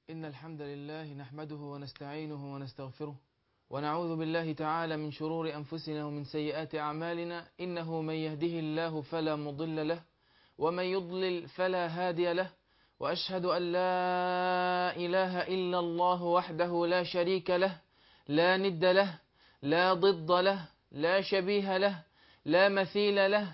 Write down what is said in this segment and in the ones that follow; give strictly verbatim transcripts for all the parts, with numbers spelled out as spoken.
إن الحمد لله نحمده ونستعينه ونستغفره ونعوذ بالله تعالى من شرور أنفسنا ومن سيئات أعمالنا. إنه من يهده الله فلا مضل له ومن يضلل فلا هادي له، وأشهد أن لا إله إلا الله وحده لا شريك له، لا ند له، لا ضد له، لا شبيه له، لا مثيل له،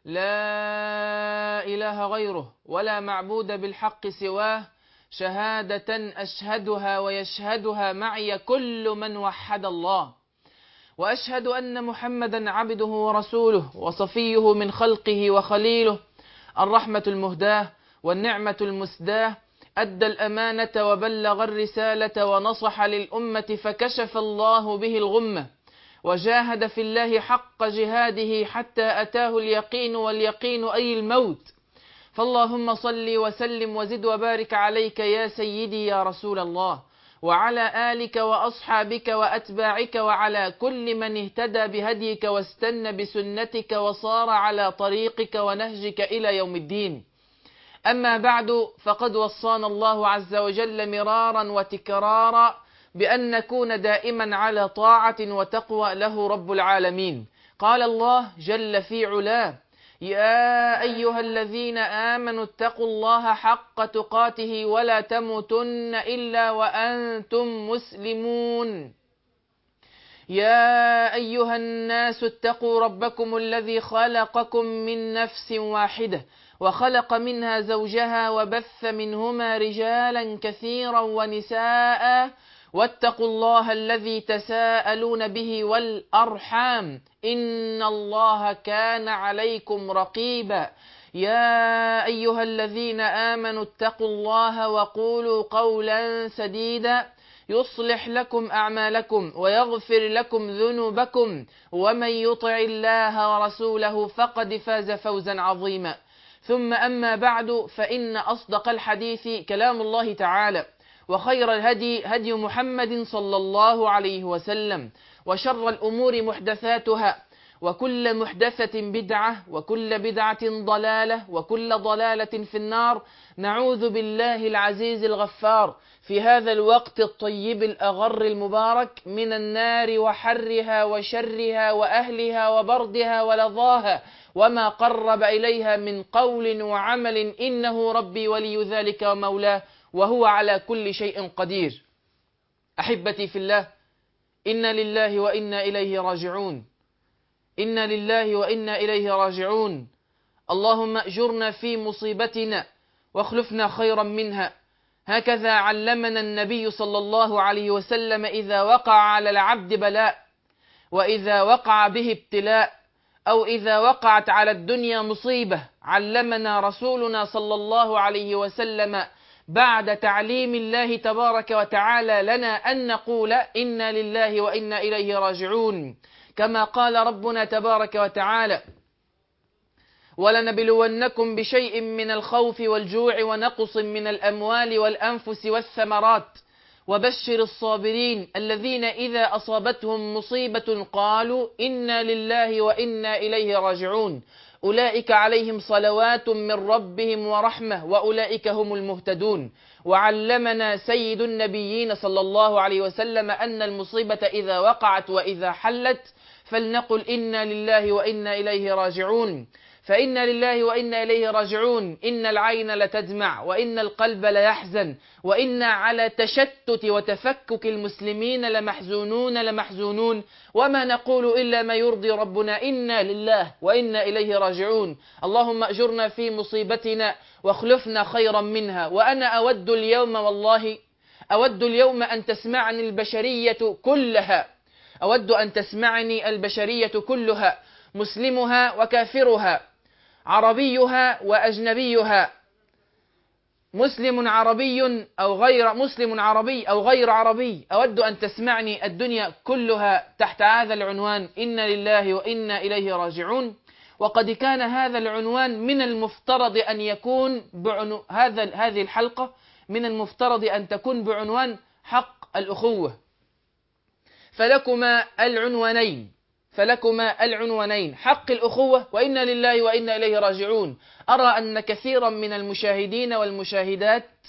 لا إله غيره ولا معبود بالحق سواه، شهادة أشهدها ويشهدها معي كل من وحد الله. وأشهد أن محمدا عبده ورسوله وصفيه من خلقه وخليله، الرحمة المهداة والنعمة المسداة، أدى الأمانة وبلغ الرسالة ونصح للأمة فكشف الله به الغمة، وجاهد في الله حق جهاده حتى أتاه اليقين، واليقين أي الموت. فاللهم صل وسلم وزد وبارك عليك يا سيدي يا رسول الله، وعلى آلك وأصحابك وأتباعك وعلى كل من اهتدى بهديك واستنى بسنتك وصار على طريقك ونهجك إلى يوم الدين. أما بعد، فقد وصانا الله عز وجل مرارا وتكرارا بأن نكون دائما على طاعة وتقوى له رب العالمين. قال الله جل في علاه: يا أيها الذين آمنوا اتقوا الله حق تقاته ولا تموتن إلا وأنتم مسلمون. يا أيها الناس اتقوا ربكم الذي خلقكم من نفس واحدة وخلق منها زوجها وبث منهما رجالا كثيرا ونساء، واتقوا الله الذي تساءلون به والأرحام إن الله كان عليكم رقيبا. يا أيها الذين آمنوا اتقوا الله وقولوا قولا سديدا يصلح لكم أعمالكم ويغفر لكم ذنوبكم، ومن يطع الله ورسوله فقد فاز فوزا عظيما. ثم أما بعد، فإن أصدق الحديث كلام الله تعالى، وخير الهدي هدي محمد صلى الله عليه وسلم، وشر الأمور محدثاتها، وكل محدثة بدعة، وكل بدعة ضلالة، وكل ضلالة في النار. نعوذ بالله العزيز الغفار في هذا الوقت الطيب الأغر المبارك من النار وحرها وشرها وأهلها وبردها ولظاها وما قرب إليها من قول وعمل، إنه ربي ولي ذلك ومولاه، وهو على كل شيء قدير. أحبتي في الله، إنا لله وإنا إليه راجعون، إنا لله وإنا إليه راجعون. اللهم أجرنا في مصيبتنا واخلفنا خيرا منها. هكذا علمنا النبي صلى الله عليه وسلم إذا وقع على العبد بلاء، وإذا وقع به ابتلاء، أو إذا وقعت على الدنيا مصيبة، علمنا رسولنا صلى الله عليه وسلم بعد تعليم الله تبارك وتعالى لنا أن نقول إنا لله وإنا إليه راجعون، كما قال ربنا تبارك وتعالى: ولنبلونكم بشيء من الخوف والجوع ونقص من الأموال والأنفس والثمرات وبشر الصابرين الذين إذا أصابتهم مصيبة قالوا إنا لله وإنا إليه راجعون، أولئك عليهم صلوات من ربهم ورحمة وأولئك هم المهتدون. وعلمنا سيد النبيين صلى الله عليه وسلم أن المصيبة إذا وقعت وإذا حلت فلنقل إنا لله وإنا إليه راجعون. فإنا لله وإنا إليه راجعون، إن العين لتدمع وإن القلب ليحزن، وإنا على تشتت وتفكك المسلمين لمحزونون لمحزونون، وما نقول إلا ما يرضي ربنا، إنا لله وإنا إليه راجعون. اللهم أجرنا في مصيبتنا واخلفنا خيرا منها. وأنا أود اليوم، والله أود اليوم أن تسمعني البشرية كلها، أود أن تسمعني البشرية كلها، مسلمها وكافرها، عربيها وأجنبيها، مسلم عربي أو غير مسلم عربي أو غير عربي. أود أن تسمعني الدنيا كلها تحت هذا العنوان: إنا لله وإنا إليه راجعون. وقد كان هذا العنوان من المفترض أن يكون بعنو... هذا هذه الحلقة من المفترض أن تكون بعنوان حق الأخوة. فلكما العنوانين فلكما العنوانين حق الأخوة وإنا لله وإنا إليه راجعون. أرى أن كثيرا من المشاهدين والمشاهدات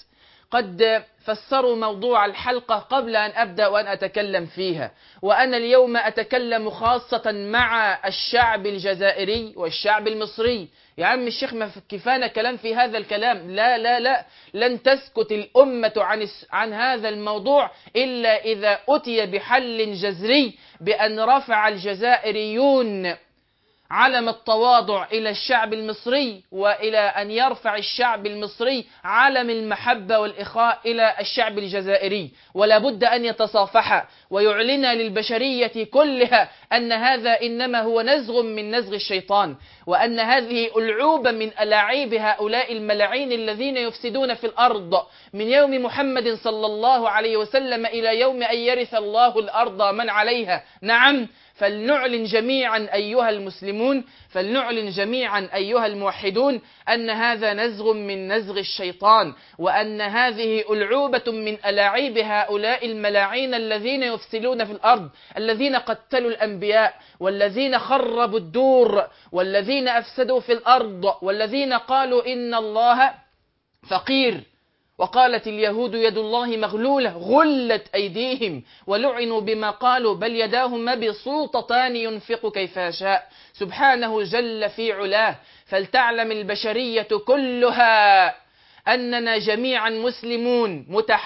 قد فسروا موضوع الحلقة قبل أن أبدأ وأن أتكلم فيها، وأنا اليوم أتكلم خاصة مع الشعب الجزائري والشعب المصري. يا عم الشيخ ما كفانا كلام في هذا الكلام؟ لا لا لا، لن تسكت الأمة عن عن هذا الموضوع إلا إذا أتي بحل جذري، بأن رفع الجزائريون علم التواضع إلى الشعب المصري، وإلى أن يرفع الشعب المصري علم المحبة والإخاء إلى الشعب الجزائري، ولا بد أن يتصافحا ويعلن للبشرية كلها أن هذا إنما هو نزغ من نزغ الشيطان، وأن هذه ألعوبة من ألاعيب هؤلاء الملاعين الذين يفسدون في الأرض من يوم محمد صلى الله عليه وسلم إلى يوم أن يرث الله الأرض من عليها. نعم، فلنعلن جميعا أيها المسلمون، فلنعلن جميعا أيها الموحدون أن هذا نزغ من نزغ الشيطان، وأن هذه ألعوبة من ألاعيب هؤلاء الملاعين الذين يفسدون في الأرض، الذين قتلوا الأنبياء، والذين خربوا الدور، والذين أفسدوا في الأرض، والذين قالوا إن الله فقير، وقالت اليهود يد الله مغلولة غلت أيديهم ولعنوا بما قالوا بل يداه مبسوطتان ينفق كيف يشاء، سبحانه جل في علاه. فلتعلم البشرية كلها أننا جميعا مسلمون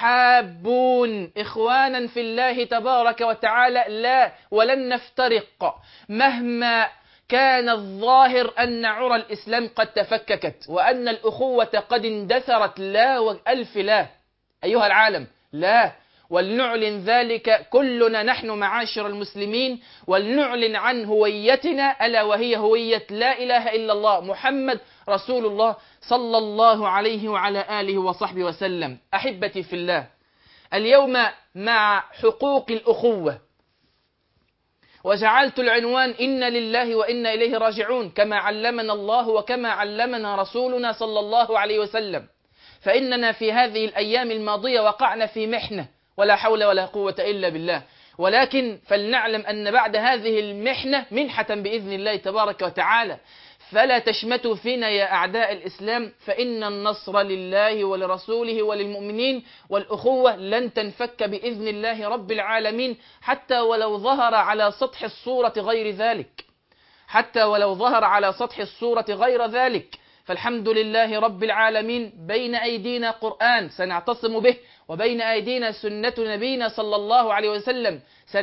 متحابون إخوانا في الله تبارك وتعالى، لا ولن نفترق مهما كان الظاهر أن عرى الإسلام قد تفككت، وأن الأخوة قد اندثرت. لا وألف لا أيها العالم، لا، ولنعلن ذلك كلنا نحن معاشر المسلمين، ولنعلن عن هويتنا، ألا وهي هوية لا إله إلا الله محمد رسول الله صلى الله عليه وعلى آله وصحبه وسلم. أحبتي في الله، اليوم مع حقوق الأخوة، وجعلت العنوان إن لله وإنا إليه راجعون، كما علمنا الله وكما علمنا رسولنا صلى الله عليه وسلم. فإننا في هذه الأيام الماضية وقعنا في محنة ولا حول ولا قوة إلا بالله، ولكن فلنعلم أن بعد هذه المحنة منحة بإذن الله تبارك وتعالى. فلا تشمتوا فينا يا أعداء الإسلام، فإن النصر لله ولرسوله وللمؤمنين، والأخوة لن تنفك بإذن الله رب العالمين، حتى ولو ظهر على سطح الصورة غير ذلك، حتى ولو ظهر على سطح الصورة غير ذلك. فالحمد لله رب العالمين، بين أيدينا قرآن سنعتصم به، وبين أيدينا سنة نبينا صلى الله عليه وسلم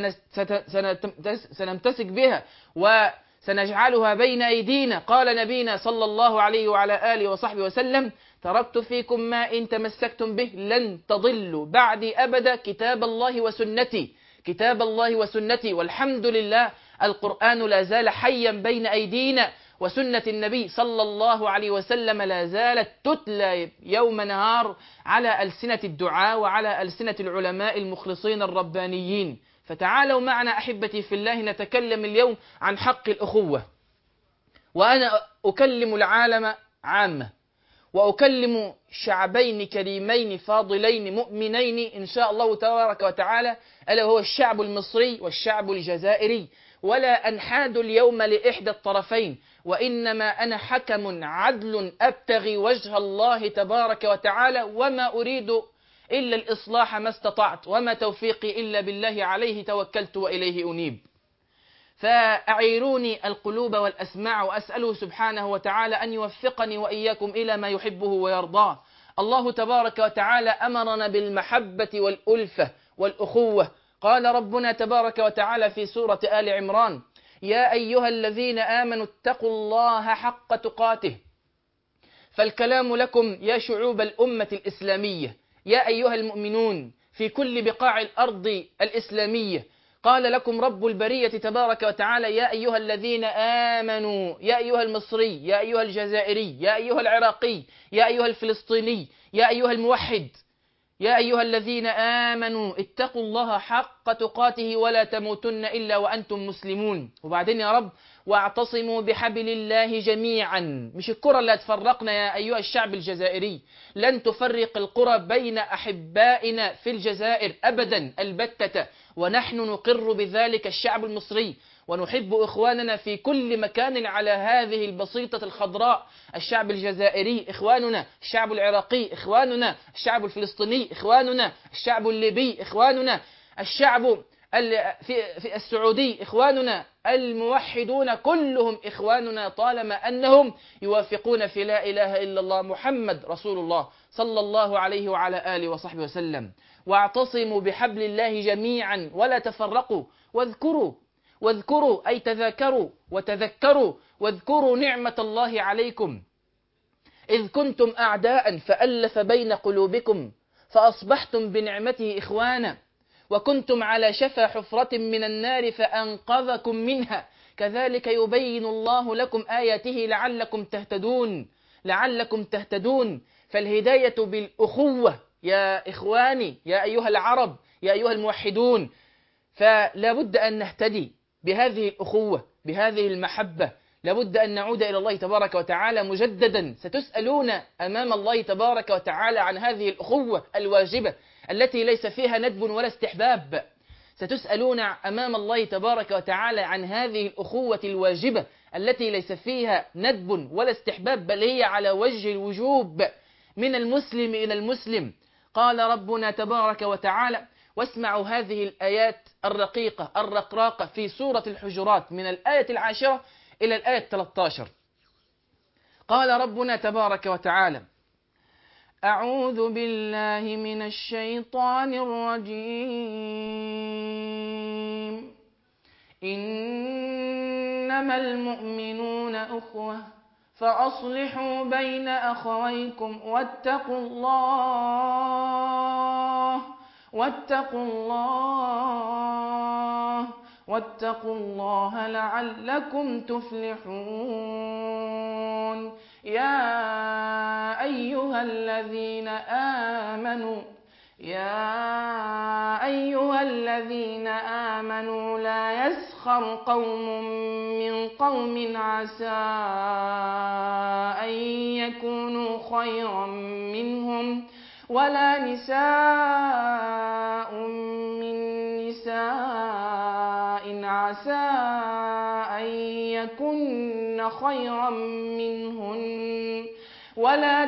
سنمتسك بها وسنجعلها بين أيدينا. قال نبينا صلى الله عليه وعلى آله وصحبه وسلم: تركت فيكم ما إن تمسكتم به لن تضلوا بعدي أبدا كتاب الله وسنتي، كتاب الله وسنتي. والحمد لله القرآن لا زال حيا بين أيدينا، وسنة النبي صلى الله عليه وسلم لا زالت تتلى يوم نهار على ألسنة الدعاء وعلى ألسنة العلماء المخلصين الربانيين. فتعالوا معنا أحبتي في الله نتكلم اليوم عن حق الأخوة. وأنا أكلم العالم عامة، وأكلم شعبين كريمين فاضلين مؤمنين إن شاء الله تبارك وتعالى، ألا هو الشعب المصري والشعب الجزائري. ولا أنحاد اليوم لإحدى الطرفين، وإنما أنا حكم عدل أبتغي وجه الله تبارك وتعالى، وما أريد إلا الإصلاح ما استطعت، وما توفيقي إلا بالله عليه توكلت وإليه أنيب. فأعيروني القلوب والأسماع، وأسأله سبحانه وتعالى أن يوفقني وإياكم إلى ما يحبه ويرضاه. الله تبارك وتعالى أمرنا بالمحبة والألفة والأخوة. قال ربنا تبارك وتعالى في سورة آل عمران: يا أيها الذين آمنوا اتقوا الله حق تقاته. فالكلام لكم يا شعوب الأمة الإسلامية، يا أيها المؤمنون في كل بقاع الأرض الإسلامية. قال لكم رب البرية تبارك وتعالى: يا أيها الذين آمنوا، يا أيها المصري، يا أيها الجزائري، يا أيها العراقي، يا أيها الفلسطيني، يا أيها الموحد، يا أيها الذين آمنوا اتقوا الله حق تقاته ولا تموتن إلا وأنتم مسلمون. وبعدين يا رب: واعتصموا بحبل الله جميعا. مش الكرة اللي هتفرقنا يا أيها الشعب الجزائري، لن تفرق القرى بين أحبائنا في الجزائر أبدا البتة، ونحن نقر بذلك الشعب المصري. ونحب إخواننا في كل مكان على هذه البسيطة الخضراء. الشعب الجزائري إخواننا، الشعب العراقي إخواننا، الشعب الفلسطيني إخواننا، الشعب الليبي إخواننا، الشعب في في السعودي إخواننا، الموحدون كلهم إخواننا طالما أنهم يوافقون في لا إله إلا الله محمد رسول الله صلى الله عليه وعلى آله وصحبه وسلم. واعتصموا بحبل الله جميعا ولا تفرقوا، واذكروا واذكروا أي تذاكروا وتذكروا، واذكروا نعمة الله عليكم إذ كنتم أعداء فألف بين قلوبكم فأصبحتم بنعمته إخوانا، وكنتم على شفا حفرة من النار فأنقذكم منها، كذلك يبين الله لكم آياته لعلكم تهتدون لعلكم تهتدون. فالهداية بالأخوة يا إخواني، يا أيها العرب، يا أيها الموحدون، فلا بد أن نهتدي بهذه الأخوة، بهذه المحبة. لابد أن نعود إلى الله تبارك وتعالى مجددا. ستسألون أمام الله تبارك وتعالى عن هذه الأخوة الواجبة التي ليس فيها ندب ولا استحباب. ستسألون أمام الله تبارك وتعالى عن هذه الأخوة الواجبة التي ليس فيها ندب ولا استحباب، بل هي على وجه الوجوب من المسلم إلى المسلم. قال ربنا تبارك وتعالى، واسمعوا هذه الآيات الرقيقة الرقراقة في سورة الحجرات من الآية العاشرة إلى الآية ثلاثة عشر. قال ربنا تبارك وتعالى: أعوذ بالله من الشيطان الرجيم. إنما المؤمنون أخوة فأصلحوا بين أخويكم واتقوا الله واتقوا الله واتقوا الله لعلكم تفلحون. يا أيها الذين آمنوا يا أيها الذين آمنوا لا يسخر قوم من قوم عسى أن يكونوا خيرا منهم ولا نساء من نساء عسى أن يكن خيرا منهن ولا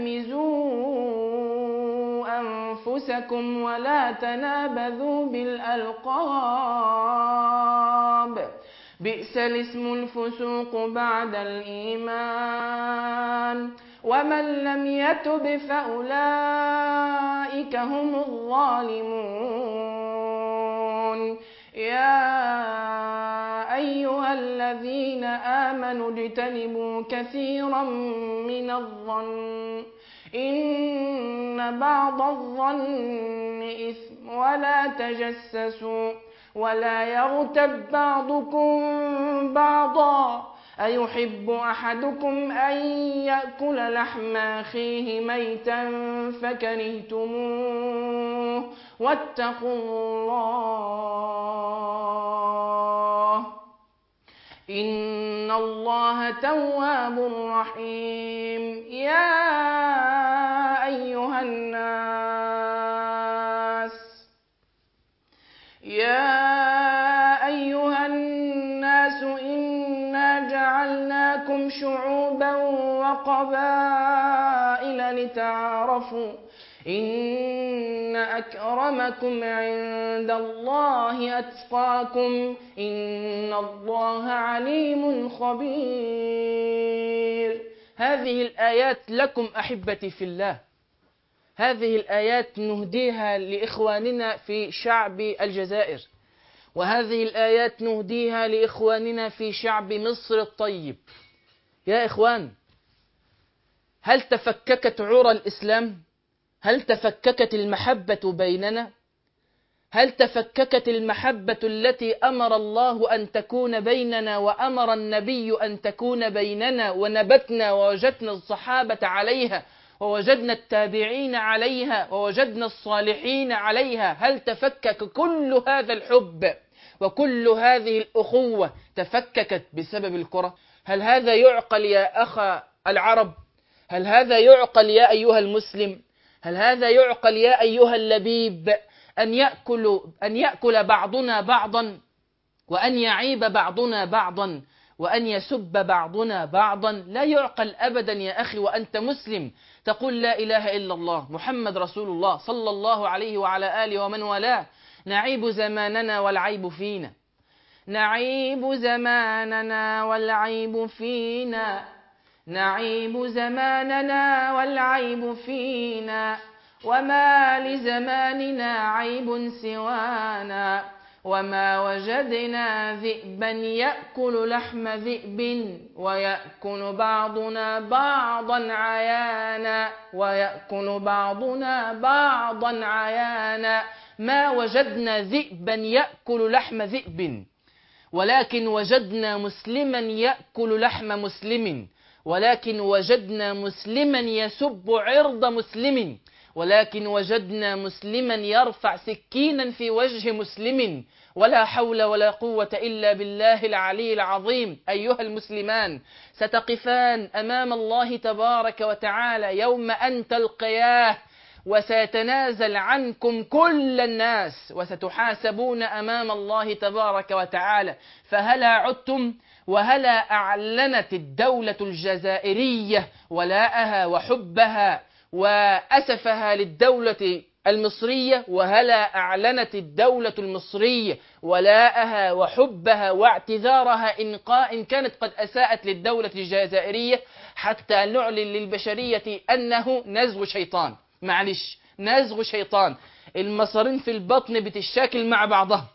تلمزوا أنفسكم ولا تنابذوا بالألقاب، بئس الاسم الفسوق بعد الإيمان، ومن لم يتب فأولئك هم الظالمون. يا أيها الذين آمنوا اجتنبوا كثيرا من الظن إن بعض الظن إثم ولا تجسسوا ولا يغتب بعضكم بعضا أيحب أحدكم أن يأكل لحم أخيه ميتا فكرهتموه واتقوا الله إن الله تواب رحيم. يا أيها الناس يا أيها الناس إنا جعلناكم شعوبا وقبائل لتعارفوا إن أكرمكم عند الله أتقاكم إن الله عليم خبير. هذه الآيات لكم أحبتي في الله، هذه الآيات نهديها لإخواننا في شعب الجزائر، وهذه الآيات نهديها لإخواننا في شعب مصر الطيب. يا إخوان، هل تفككت عرى الإسلام؟ هل تفككت المحبة بيننا؟ هل تفككت المحبة التي أمر الله أن تكون بيننا وأمر النبي أن تكون بيننا، ونبتنا ووجدنا الصحابة عليها ووجدنا التابعين عليها ووجدنا الصالحين عليها؟ هل تفكك كل هذا الحب وكل هذه الأخوة تفككت بسبب الكرة؟ هل هذا يعقل يا أخا العرب؟ هل هذا يعقل يا أيها المسلم؟ هل هذا يعقل يا أيها اللبيب أن يأكل أن يأكل بعضنا بعضا؟ وأن يعيب بعضنا بعضا وأن يسب بعضنا بعضا. لا يعقل أبدا يا أخي وأنت مسلم تقول لا إله إلا الله محمد رسول الله صلى الله عليه وعلى آله ومن والاه. نعيب زماننا والعيب فينا، نعيب زماننا والعيب فينا، نعيب زماننا والعيب فينا، وما لزماننا عيب سوانا، وما وجدنا ذئبا يأكل لحم ذئب، ويأكل بعضنا بعضا عيانا، ويأكل بعضنا بعضا عيانا. ما وجدنا ذئبا يأكل لحم ذئب، ولكن وجدنا مسلما يأكل لحم مسلم، ولكن وجدنا مسلما يسب عرض مسلم، ولكن وجدنا مسلما يرفع سكينا في وجه مسلم. ولا حول ولا قوة إلا بالله العلي العظيم. أيها المسلمان، ستقفان أمام الله تبارك وتعالى يوم أن تلقياه، وسيتنازل عنكم كل الناس، وستحاسبون أمام الله تبارك وتعالى. فهلا عدتم؟ وهلا أعلنت الدولة الجزائرية ولاءها وحبها وأسفها للدولة المصرية، وهلا أعلنت الدولة المصرية ولاءها وحبها واعتذارها إن كانت قد أساءت للدولة الجزائرية، حتى نعلن للبشرية أنه نزغ شيطان. معلش، نزغ شيطان، المصارين في البطن بتشاكل مع بعضها،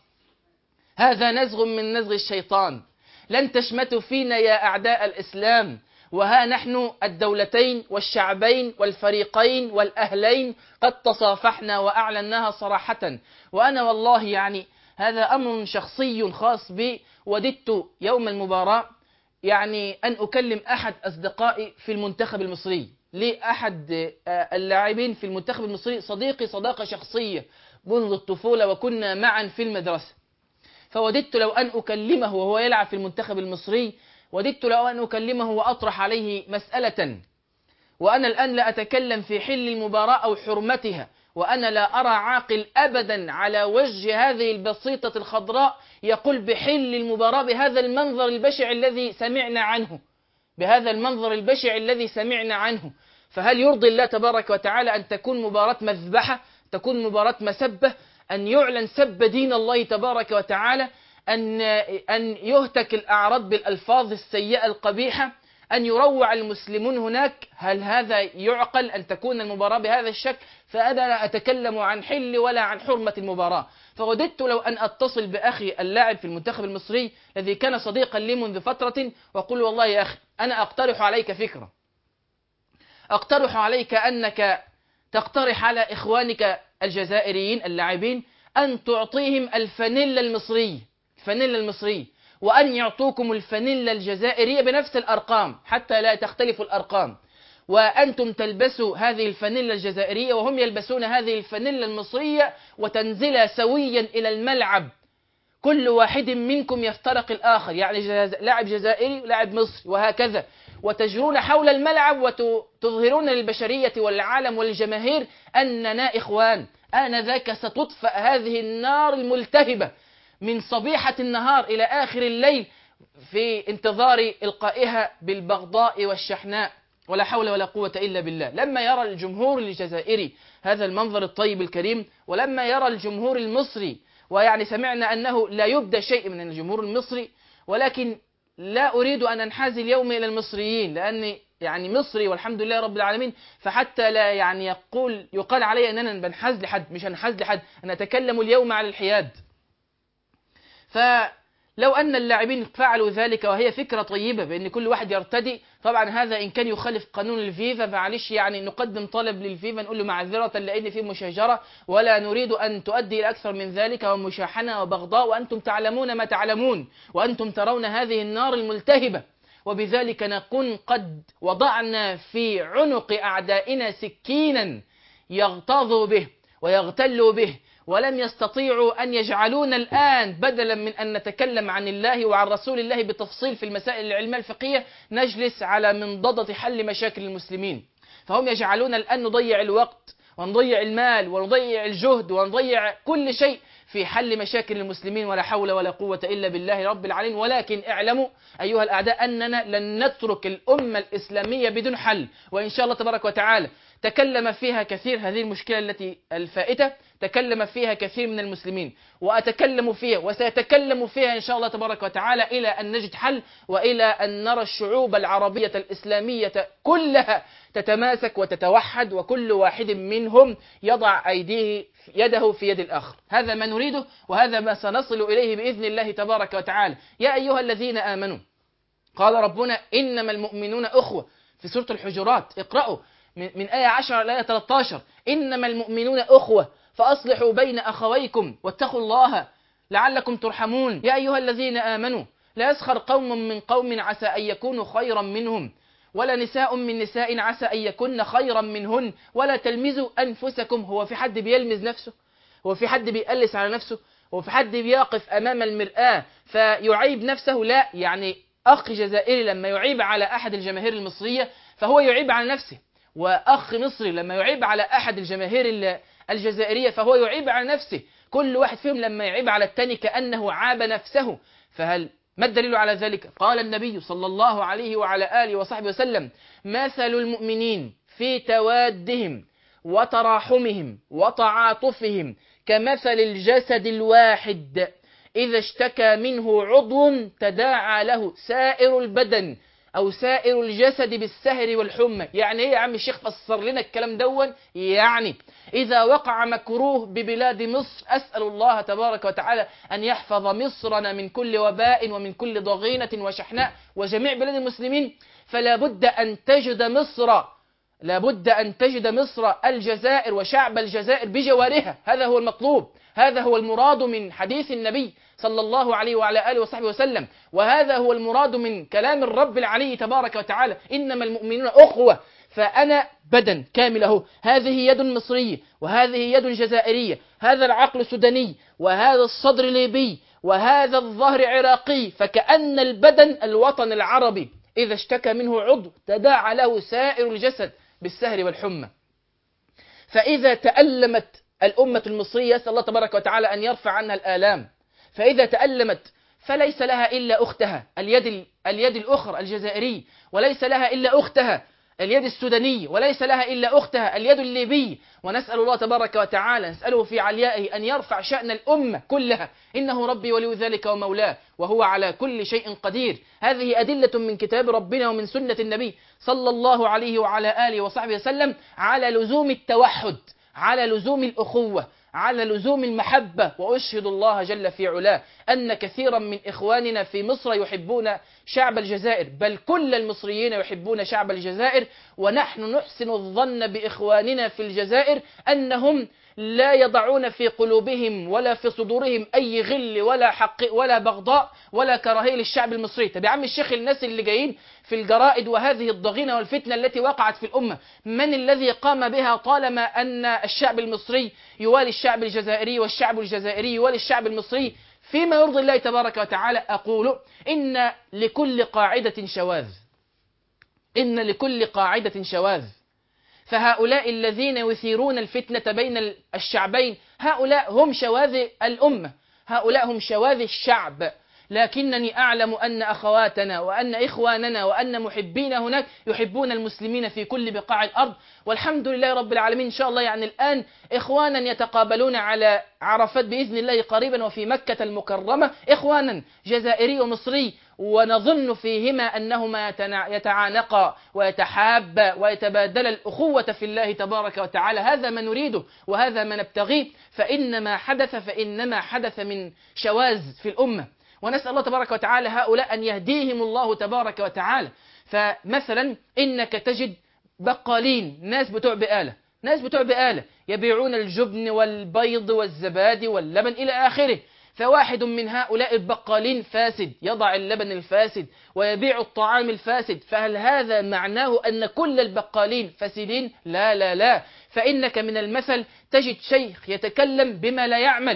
هذا نزغ من نزغ الشيطان. لن تشمتوا فينا يا أعداء الإسلام. وها نحن الدولتين والشعبين والفريقين والأهلين قد تصافحنا وأعلناها صراحة. وأنا والله يعني هذا أمر شخصي خاص بي، وددت يوم المباراة يعني أن أكلم أحد أصدقائي في المنتخب المصري. لأحد اللاعبين في المنتخب المصري صديقي صداقة شخصية منذ الطفولة، وكنا معا في المدرسة، فوددت لو أن أكلمه وهو يلعب في المنتخب المصري، وددت لو أن أكلمه وأطرح عليه مسألة. وأنا الآن لا أتكلم في حل المباراة أو حرمتها، وأنا لا أرى عاقل أبدا على وجه هذه البسيطة الخضراء يقول بحل المباراة بهذا المنظر البشع الذي سمعنا عنه، بهذا المنظر البشع الذي سمعنا عنه. فهل يرضي الله تبارك وتعالى أن تكون مباراة مذبحة، تكون مباراة مسبة، أن يعلن سب دين الله تبارك وتعالى، أن أن يهتك الأعراض بالألفاظ السيئة القبيحة، أن يروع المسلمون هناك؟ هل هذا يعقل أن تكون المباراة بهذا الشكل؟ فأنا لا أتكلم عن حل ولا عن حرمة المباراة. فوددت لو أن أتصل بأخي اللاعب في المنتخب المصري الذي كان صديقا لي منذ فترة، وأقول والله يا أخي أنا أقترح عليك فكرة، أقترح عليك أنك تقترح على إخوانك الجزائريين اللاعبين أن تعطيهم الفانيلا المصري، الفانيلا المصري، وأن يعطوكم الفانيلا الجزائرية بنفس الأرقام حتى لا تختلف الأرقام، وأنتم تلبسوا هذه الفانيلا الجزائرية وهم يلبسون هذه الفانيلا المصرية، وتنزلا سويا إلى الملعب، كل واحد منكم يفترق الآخر، يعني جز... لاعب جزائري ولاعب مصري وهكذا، وتجرون حول الملعب وتظهرون للبشرية والعالم والجماهير أننا إخوان. آنذاك ستطفأ هذه النار الملتهبة من صبيحة النهار إلى آخر الليل في انتظار إلقائها بالبغضاء والشحناء. ولا حول ولا قوة إلا بالله. لما يرى الجمهور الجزائري هذا المنظر الطيب الكريم، ولما يرى الجمهور المصري، ويعني سمعنا أنه لا يبدى شيء من الجمهور المصري، ولكن لا أريد أن أنحاز اليوم إلى المصريين لأني يعني مصري والحمد لله رب العالمين، فحتى لا يعني يقول يقال علي أننا بنحاز لحد، مش هنحاز لحد، أنا أتكلم اليوم على الحياد. فلو أن اللاعبين فعلوا ذلك وهي فكرة طيبة بأن كل واحد يرتدي، طبعا هذا إن كان يخالف قانون الفيفا فمعلش يعني نقدم طلب للفيفا نقول له معذرة لأن فيه مشاجرة، ولا نريد أن تؤدي إلى أكثر من ذلك ومشاحنة وبغضاء، وأنتم تعلمون ما تعلمون، وأنتم ترون هذه النار الملتهبة، وبذلك نكون قد وضعنا في عنق أعدائنا سكينا يغتاظوا به ويغتلوا به، ولم يستطيعوا أن يجعلون الآن بدلا من أن نتكلم عن الله وعن رسول الله بتفصيل في المسائل العلمية الفقهية نجلس على منضدة حل مشاكل المسلمين. فهم يجعلون الآن نضيع الوقت ونضيع المال ونضيع الجهد ونضيع كل شيء في حل مشاكل المسلمين، ولا حول ولا قوة إلا بالله رب العالمين. ولكن اعلموا أيها الأعداء أننا لن نترك الأمة الإسلامية بدون حل، وإن شاء الله تبارك وتعالى تكلم فيها كثير هذه المشكلة التي الفائتة، تكلم فيها كثير من المسلمين، وأتكلم فيها وسيتكلم فيها إن شاء الله تبارك وتعالى إلى أن نجد حل، وإلى أن نرى الشعوب العربية الإسلامية كلها تتماسك وتتوحد، وكل واحد منهم يضع أيديه يده في يد الآخر. هذا ما نريده، وهذا ما سنصل إليه بإذن الله تبارك وتعالى. يا أيها الذين آمنوا، قال ربنا إنما المؤمنون أخوة في سورة الحجرات، اقرأوا من آية عشرة إلى آية ثلاثة عشر: إنما المؤمنون أخوة فأصلحوا بين أخويكم واتقوا الله لعلكم ترحمون. يا أيها الذين آمنوا لا يسخر قوم من قوم عسى أن يكونوا خيرا منهم، ولا نساء من نساء عسى أن يكون خيرا منهن، ولا تلمزوا أنفسكم. هو في حد بيلمز نفسه؟ هو في حد بيقلس على نفسه؟ هو في حد بيقف أمام المرآة فيعيب نفسه؟ لا. يعني أخ جزائري لما يعيب على أحد الجماهير المصرية فهو يعيب على نفسه، وأخ مصري لما يعيب على أحد الجماهير الجزائرية فهو يعيب على نفسه. كل واحد فيهم لما يعيب على الثاني كأنه عاب نفسه. فهل ما الدليل على ذلك؟ قال النبي صلى الله عليه وعلى آله وصحبه وسلم: مثل المؤمنين في توادهم وتراحمهم وتعاطفهم كمثل الجسد الواحد إذا اشتكى منه عضو تداعى له سائر البدن أو سائر الجسد بالسهر والحمى. يعني إيه يا عم الشيخ؟ فسر لنا الكلام دون. يعني إذا وقع مكروه ببلاد مصر، أسأل الله تبارك وتعالى أن يحفظ مصرنا من كل وباء ومن كل ضغينة وشحناء وجميع بلاد المسلمين، فلا بد أن تجد مصر لا بد أن تجد مصر الجزائر وشعب الجزائر بجوارها. هذا هو المطلوب، هذا هو المراد من حديث النبي صلى الله عليه وعلى آله وصحبه وسلم، وهذا هو المراد من كلام الرب العلي تبارك وتعالى: إنما المؤمنون أخوة. فأنا بدن كامل أهو، هذه يد مصرية وهذه يد جزائرية، هذا العقل سوداني وهذا الصدر ليبي وهذا الظهر عراقي، فكأن البدن الوطن العربي إذا اشتكى منه عضو تداعى له سائر الجسد بالسهر والحمى. فإذا تألمت الأمة المصرية، يسأل الله تبارك وتعالى أن يرفع عنها الآلام، فإذا تألمت فليس لها إلا أختها اليد اليد الأخرى الجزائري، وليس لها إلا أختها اليد السوداني، وليس لها إلا أختها اليد الليبي. ونسأل الله تبارك وتعالى نسأله في عليائه أن يرفع شأن الأمة كلها، إنه ربي ولي ذلك ومولاه، وهو على كل شيء قدير. هذه أدلة من كتاب ربنا ومن سنة النبي صلى الله عليه وعلى آله وصحبه وسلم على لزوم التوحد، على لزوم الأخوة، على لزوم المحبة. وأشهد الله جل في علاه أن كثيرا من إخواننا في مصر يحبون شعب الجزائر، بل كل المصريين يحبون شعب الجزائر، ونحن نحسن الظن بإخواننا في الجزائر أنهم لا يضعون في قلوبهم ولا في صدورهم أي غل ولا حق ولا بغضاء ولا كراهية للشعب المصري. طب يا عم الشيخ، الناس اللي جايين في الجرائد وهذه الضغينة والفتنة التي وقعت في الأمة، من الذي قام بها طالما أن الشعب المصري يوالي الشعب الجزائري والشعب الجزائري يوالي الشعب المصري فيما يرضي الله تبارك وتعالى؟ أقول إن لكل قاعدة شواذ، إن لكل قاعدة شواذ. فهؤلاء الذين يثيرون الفتنة بين الشعبين هؤلاء هم شواذ الأمة، هؤلاء هم شواذ الشعب. لكنني أعلم أن أخواتنا وأن إخواننا وأن محبين هناك يحبون المسلمين في كل بقاع الأرض، والحمد لله رب العالمين. إن شاء الله يعني الآن إخوانا يتقابلون على عرفات بإذن الله قريبا وفي مكة المكرمة، إخوانا جزائري ومصري، ونظن فيهما أنهما يتعانقا ويتحابا ويتبادلا الأخوة في الله تبارك وتعالى. هذا ما نريده وهذا ما نبتغيه. فإنما حدث فإنما حدث من شواذ في الأمة، ونسأل الله تبارك وتعالى هؤلاء أن يهديهم الله تبارك وتعالى. فمثلا إنك تجد بقالين، ناس بتوع بقالة، ناس بتوع بقالة يبيعون الجبن والبيض والزبادي واللبن إلى آخره. فواحد من هؤلاء البقالين فاسد، يضع اللبن الفاسد ويبيع الطعام الفاسد. فهل هذا معناه أن كل البقالين فاسدين؟ لا لا لا. فإنك من المثل تجد شيخ يتكلم بما لا يعمل،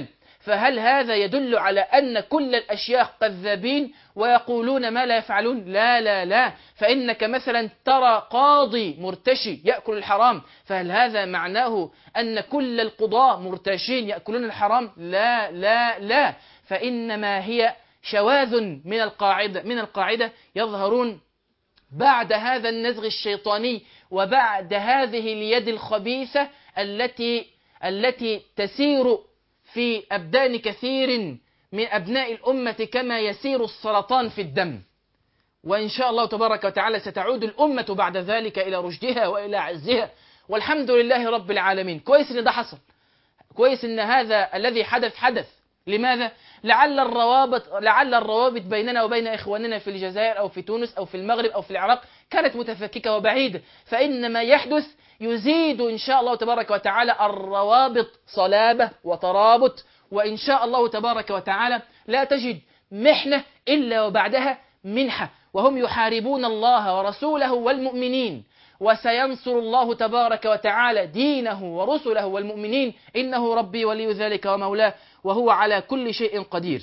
فهل هذا يدل على أن كل الأشياخ كذابين ويقولون ما لا يفعلون؟ لا لا لا. فإنك مثلا ترى قاضي مرتشي يأكل الحرام، فهل هذا معناه أن كل القضاة مرتشين يأكلون الحرام؟ لا لا لا. فإنما هي شواذ من القاعدة من القاعدة يظهرون بعد هذا النزغ الشيطاني وبعد هذه اليد الخبيثة التي التي تسير في أبدان كثير من أبناء الأمة كما يسير السرطان في الدم. وإن شاء الله تبارك وتعالى ستعود الأمة بعد ذلك إلى رشدها وإلى عزها، والحمد لله رب العالمين. كويس إن ده حصل، كويس إن هذا الذي حدث حدث. لماذا؟ لعل الروابط لعل الروابط بيننا وبين إخواننا في الجزائر أو في تونس أو في المغرب أو في العراق كانت متفككة وبعيدة، فإن ما يحدث يزيد إن شاء الله تبارك وتعالى الروابط صلابة وترابط، وإن شاء الله تبارك وتعالى لا تجد محنة إلا وبعدها منحة، وهم يحاربون الله ورسوله والمؤمنين، وسينصر الله تبارك وتعالى دينه ورسله والمؤمنين، إنه ربي ولي ذلك ومولاه وهو على كل شيء قدير.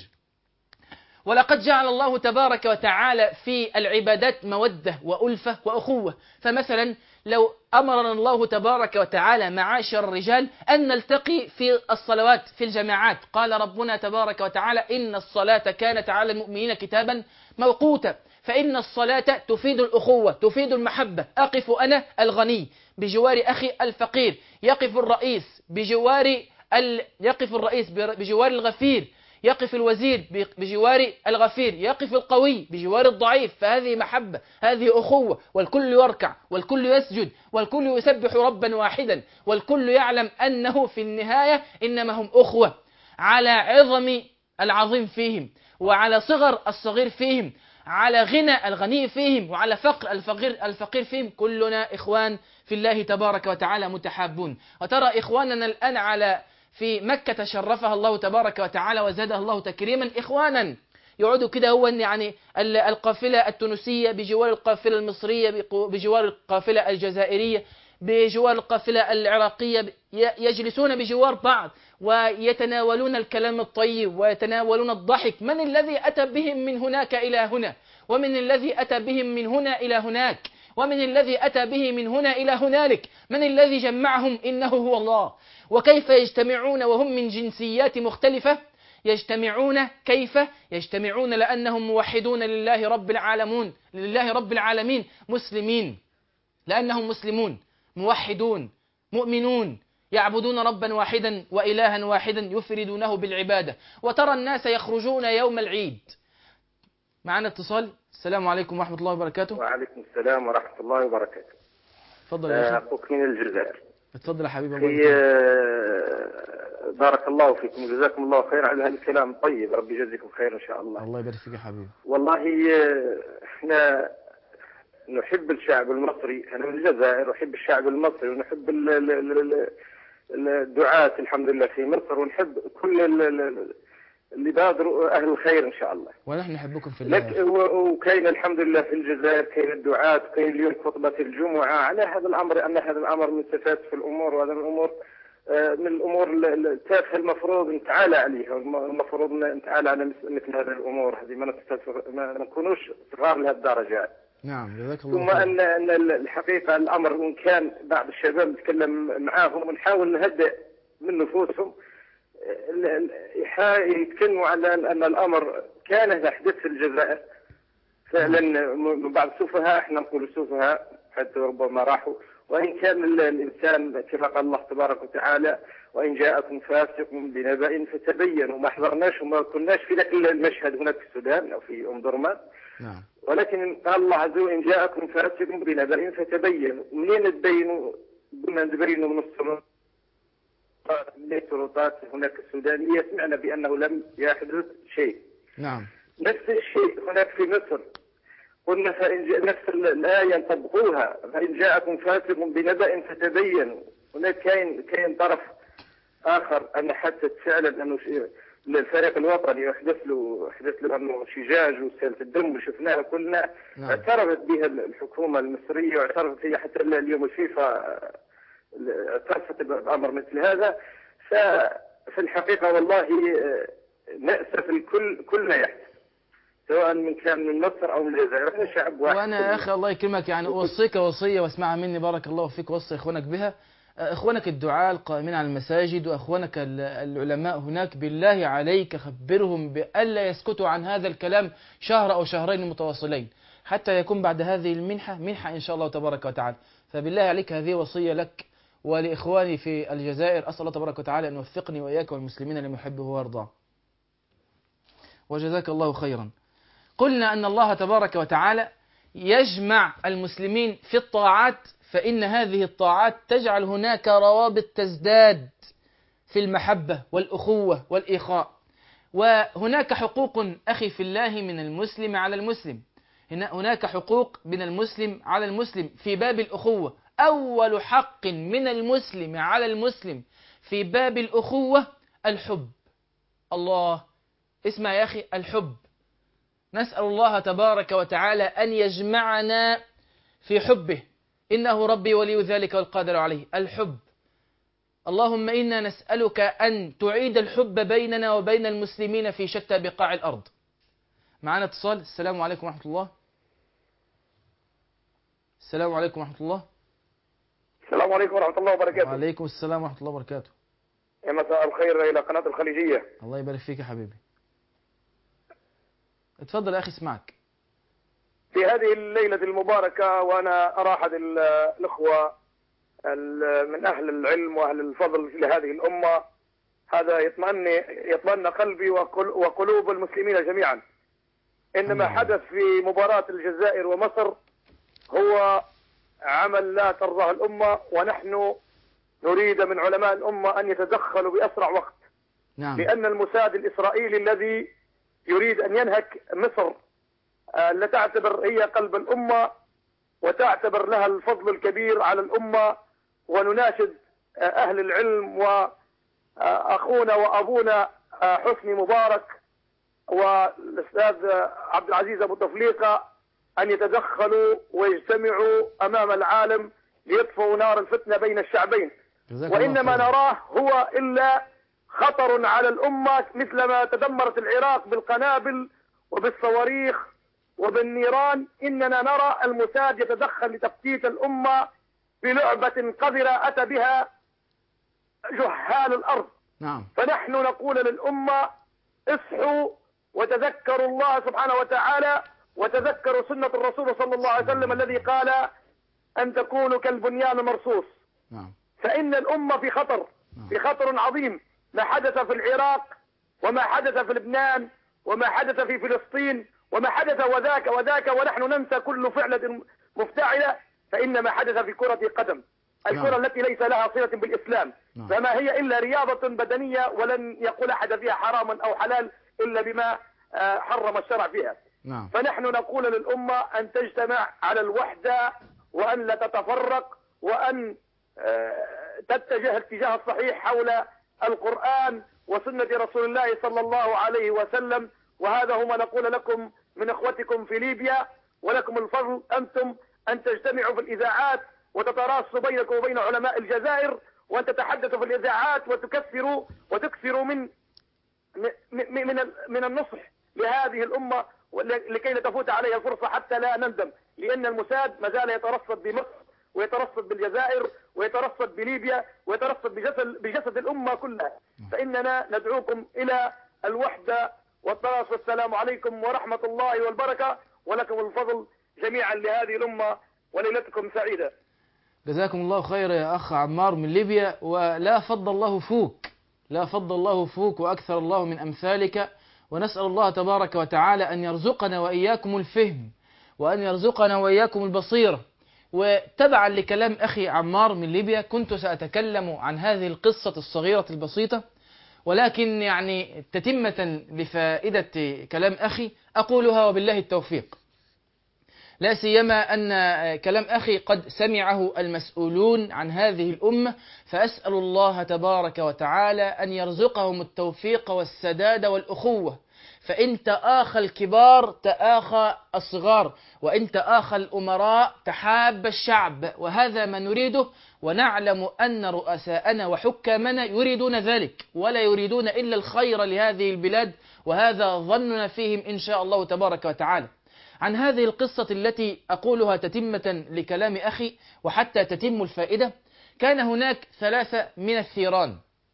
ولقد جعل الله تبارك وتعالى في العبادات مودة وألفة وأخوة. فمثلا لو أمرنا الله تبارك وتعالى معاشر الرجال أن نلتقي في الصلوات في الجماعات، قال ربنا تبارك وتعالى إن الصلاة كانت على المؤمنين كتابا موقوتا. فإن الصلاة تفيد الأخوة، تفيد المحبة. أقف أنا الغني بجوار أخي الفقير، يقف الرئيس بجوار ال... يقف الرئيس بجوار الغفير، يقف الوزير بجوار الغفير، يقف القوي بجوار الضعيف. فهذه محبة، هذه أخوة، والكل يركع والكل يسجد والكل يسبح ربا واحدا، والكل يعلم أنه في النهاية إنما هم أخوة، على عظم العظيم فيهم، وعلى صغر الصغير فيهم، على غنى الغني فيهم، وعلى فقر الفقير الفقير فيهم. كلنا إخوان في الله تبارك وتعالى متحابون. وترى إخواننا الآن على في مكة شرفها الله تبارك وتعالى وزادها الله تكريما، إخوانا يقعدوا كده، هو يعني القافلة التونسية بجوار القافلة المصرية، بجوار القافلة الجزائرية، بجوار القافلة العراقية، يجلسون بجوار بعض ويتناولون الكلام الطيب ويتناولون الضحك. من الذي أتى بهم من هناك إلى هنا؟ ومن الذي أتى بهم من هنا إلى هناك؟ ومن الذي أتى به من هنا إلى هنالك؟ من الذي جمعهم؟ إنه هو الله. وكيف يجتمعون وهم من جنسيات مختلفة؟ يجتمعون كيف؟ يجتمعون لأنهم موحدون لله رب العالمين، لله رب العالمين، مسلمين، لأنهم مسلمون موحدون مؤمنون يعبدون ربا واحدا وإلها واحدا يفردونه بالعبادة. وترى الناس يخرجون يوم العيد. معنا اتصال. السلام عليكم ورحمة الله وبركاته. وعليكم السلام ورحمة الله وبركاته. تفضل يا أخي. أخوك من الجزائر. اتفضل يا حبيبي. بارك الله فيكم وجزاكم الله خير على هذا الكلام الطيب، ربي يجزيكم خير إن شاء الله. الله يبارك فيك يا حبيبي. والله احنا نحب الشعب المصري، أنا من الجزائر، أحب الشعب المصري ونحب الدعاة الحمد لله في مصر، ونحب كل اللي بادروا أهل الخير إن شاء الله. ونحن نحبكم في الله. وكاين الحمد لله في الجزائر كاين الدعاة، كاين اليوم خطبة الجمعة على هذا الأمر، أن هذا الأمر من تفاتف الأمور، وهذا الأمور من الأمور التافهة المفروض نتعالى عليها، المفروض نتعالى على مثل هذه الأمور هذه، ما ما نكونوش صغار لهذه الدرجة. نعم جزاك الله خير. ثم أن أن الحقيقة الأمر وإن كان بعض الشباب نتكلم معاهم ونحاول نهدئ من نفوسهم، يتكلموا على أن الأمر كان يحدث في الجزائر فعلا. من بعض السفهاء، احنا نقول السفهاء حتى ربما راحوا، وإن كان الإنسان كما قال الله تبارك وتعالى وإن جاءكم فاسق بنبأ فتبينوا، ما حضرناش وما كناش في ذاك المشهد هناك في السودان أو في أم درمان. نعم. ولكن قال الله عز وجل إن جاءكم فاسق بنبأ فتبينوا. منين تبينوا؟ قلنا نبينوا من السلطات السلطات هناك السودانية، سمعنا بأنه لم يحدث شيء. نعم. نفس الشيء هناك في مصر، قلنا فإن نفس الآية نطبقوها، فإن جاءكم فاسق بنبأ فتبينوا. هناك كاين كاين طرف آخر أن حدث فعلا أنه الفريق الوطني يحدث له حدث له أنه شجاج وسيلة الدم وشفناها كلنا. نعم. اعترفت بها الحكومة المصرية واعترفت فيها حتى اليوم الفيفا اعترفت بأمر مثل هذا. في الحقيقة والله نأسف الكل، كلنا يحدث، سواء من كان من مصر أو من الجزائر، احنا شعب واحد. وأنا يا أخي الله يكرمك يعني أوصيك وصية واسمعها مني بارك الله فيك، وصي إخوانك بها، إخوانك الدعاة القائمين على المساجد وإخوانك العلماء هناك، بالله عليك خبرهم بألا يسكتوا عن هذا الكلام شهر أو شهرين متواصلين حتى يكون بعد هذه المنحة منحة إن شاء الله تبارك وتعالى. فبالله عليك هذه وصية لك ولإخواني في الجزائر، أسأل الله تبارك وتعالى أن يوفقني وإياك والمسلمين لما يحبه ويرضاه. وجزاك الله خيرا. قلنا أن الله تبارك وتعالى يجمع المسلمين في الطاعات، فإن هذه الطاعات تجعل هناك روابط تزداد في المحبة والأخوة والإخاء. وهناك حقوق أخي في الله من المسلم على المسلم، هناك حقوق من المسلم على المسلم في باب الأخوة. أول حق من المسلم على المسلم في باب الأخوة الحب. الله، اسمع يا أخي، الحب. نسأل الله تبارك وتعالى أن يجمعنا في حبه، إنه ربي ولي ذلك والقادر عليه. الحب، اللهم إنا نسألك أن تعيد الحب بيننا وبين المسلمين في شتى بقاع الأرض. معنا اتصال. السلام عليكم ورحمة الله. السلام عليكم ورحمة الله. السلام عليكم ورحمة الله وبركاته. وعليكم السلام ورحمة الله وبركاته. يا مساء الخير إلى قناة الخليجية. الله يبارك فيك يا حبيبي. اتفضل يا أخي اسمعك. في هذه الليلة المباركة وأنا أراحد الأخوة من أهل العلم وأهل الفضل لهذه الأمة، هذا يطمئن يطمئن قلبي وقلوب المسلمين جميعا. إنما حدث في مباراة الجزائر ومصر هو عمل لا ترضاه الأمة، ونحن نريد من علماء الأمة أن يتدخلوا بأسرع وقت. نعم. لأن الموساد الإسرائيلي الذي يريد أن ينهك مصر لا تعتبر هي قلب الأمة وتعتبر لها الفضل الكبير على الأمة. ونناشد أهل العلم وأخونا وأبونا حسني مبارك والأستاذ عبد العزيز أبو تفليقة أن يتدخلوا ويجتمعوا أمام العالم ليطفئوا نار الفتنة بين الشعبين. وإنما نراه هو إلا خطر على الأمة، مثلما تدمرت العراق بالقنابل وبالصواريخ وبالنيران. إننا نرى الموساد يتدخل لتفتيت الأمة بلعبة قذرة أتى بها جهال الأرض. نعم. فنحن نقول للأمة اصحوا وتذكروا الله سبحانه وتعالى وتذكروا سنة الرسول صلى الله عليه وسلم الذي قال أن تكونوا كالبنيان المرصوص. نعم. فإن الأمة في خطر، في خطر عظيم. ما حدث في العراق وما حدث في لبنان وما حدث في فلسطين وما حدث وذاك وذاك، ونحن ننسى كل فعلة مفتعلة. فإن ما حدث في كرة قدم، الكرة نعم. التي ليس لها صلة بالإسلام، نعم. فما هي إلا رياضة بدنية، ولن يقول أحد فيها حراما أو حلال إلا بما حرم الشرع فيها. نعم. فنحن نقول للأمة أن تجتمع على الوحدة وأن لا تتفرق، وأن تتجه الاتجاه الصحيح حول القرآن وسنة رسول الله صلى الله عليه وسلم. وهذا هو ما نقول لكم من أخوتكم في ليبيا، ولكم الفضل أنتم أن تجتمعوا في الإذاعات وتتراصوا بينكم وبين علماء الجزائر، وأن تتحدثوا في الإذاعات وتكثروا وتكثروا من من من النصح لهذه الأمة لكي لا تفوت عليها الفرصة حتى لا نندم. لأن الموساد ما زال يترصد بمصر ويترصد بالجزائر ويترصد بليبيا ويترصد بجسد, بجسد الأمة كلها. فإننا ندعوكم إلى الوحدة والتراص. والسلام عليكم ورحمة الله والبركة، ولكم الفضل جميعا لهذه الأمة، وليلتكم سعيدة. جزاكم الله خير يا أخ عمار من ليبيا، ولا فضل الله فوك، لا فضل الله فوك وأكثر الله من أمثالك. ونسأل الله تبارك وتعالى أن يرزقنا وإياكم الفهم وأن يرزقنا وإياكم البصيرة. وتبعا لكلام أخي عمار من ليبيا كنت سأتكلم عن هذه القصة الصغيرة البسيطة، ولكن يعني تتمة لفائدة كلام أخي أقولها وبالله التوفيق. لا سيما أن كلام أخي قد سمعه المسؤولون عن هذه الأمة، فأسأل الله تبارك وتعالى أن يرزقهم التوفيق والسداد والأخوة فإن تآخى الكبار تآخى الصغار، وإن تآخى الأمراء تحاب الشعب، وهذا ما نريده، ونعلم أن رؤساءنا وحكامنا يريدون ذلك، ولا يريدون إلا الخير لهذه البلاد، وهذا ظننا فيهم إن شاء الله تبارك وتعالى. عن هذه القصة التي أقولها تتمة لكلام أخي وحتى تتم الفائدة، كان هناك ثلاثة من الثيران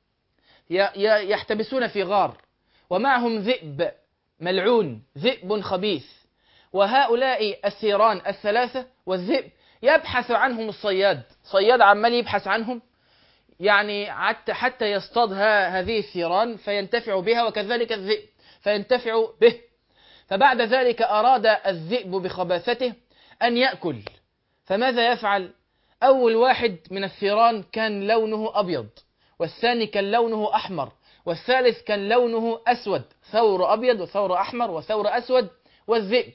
يحتبسون في غار، ومعهم ذئب ملعون، ذئب خبيث، وهؤلاء الثيران الثلاثة والذئب يبحث عنهم الصياد، صياد عمال يبحث عنهم، يعني حتى يصطاد هذه الثيران فينتفع بها، وكذلك الذئب فينتفع به. فبعد ذلك أراد الذئب بخباثته أن يأكل، فماذا يفعل؟ أول واحد من الثيران كان لونه أبيض، والثاني كان لونه أحمر، والثالث كان لونه أسود، ثور أبيض وثور أحمر وثور أسود والذئب.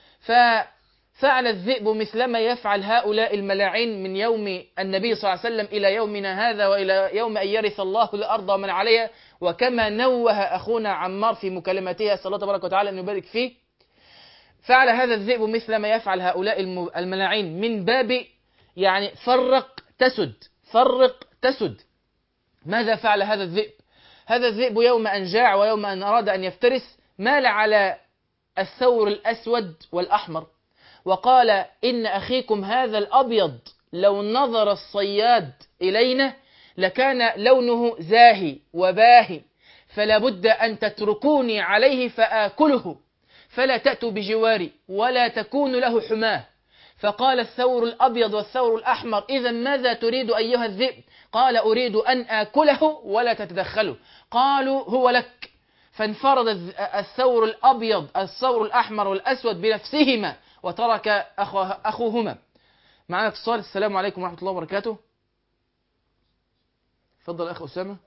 ففعل الذئب مثلما يفعل هؤلاء الملاعين من يوم النبي صلى الله عليه وسلم إلى يومنا هذا، وإلى يوم أن يرث الله الأرض ومن عليها، وكما نوه أخونا عمار في مكالمته، أسأل الله تبارك وتعالى أن يبارك فيه. فعل هذا الذئب مثلما يفعل هؤلاء الملاعين من باب يعني فرق تسد، فرق تسد. ماذا فعل هذا الذئب؟ هذا الذئب يوم أن جاع ويوم أن أراد أن يفترس مال على الثور الأسود والأحمر، وقال: إن أخيكم هذا الأبيض لو نظر الصياد إلينا لكان لونه زاهي وباهي، فلا بد أن تتركوني عليه فآكله، فلا تأتوا بجواري ولا تكون له حماه. فقال الثور الأبيض والثور الأحمر: إذا ماذا تريد أيها الذئب؟ قال: أريد أن آكله ولا تتدخلوا. قالوا: هو لك. فانفرد الثور الأبيض الثور الأحمر والأسود بنفسهما وترك أخوهما. معنا اتصال. السلام عليكم ورحمة الله وبركاته. تفضل أخ أسامة.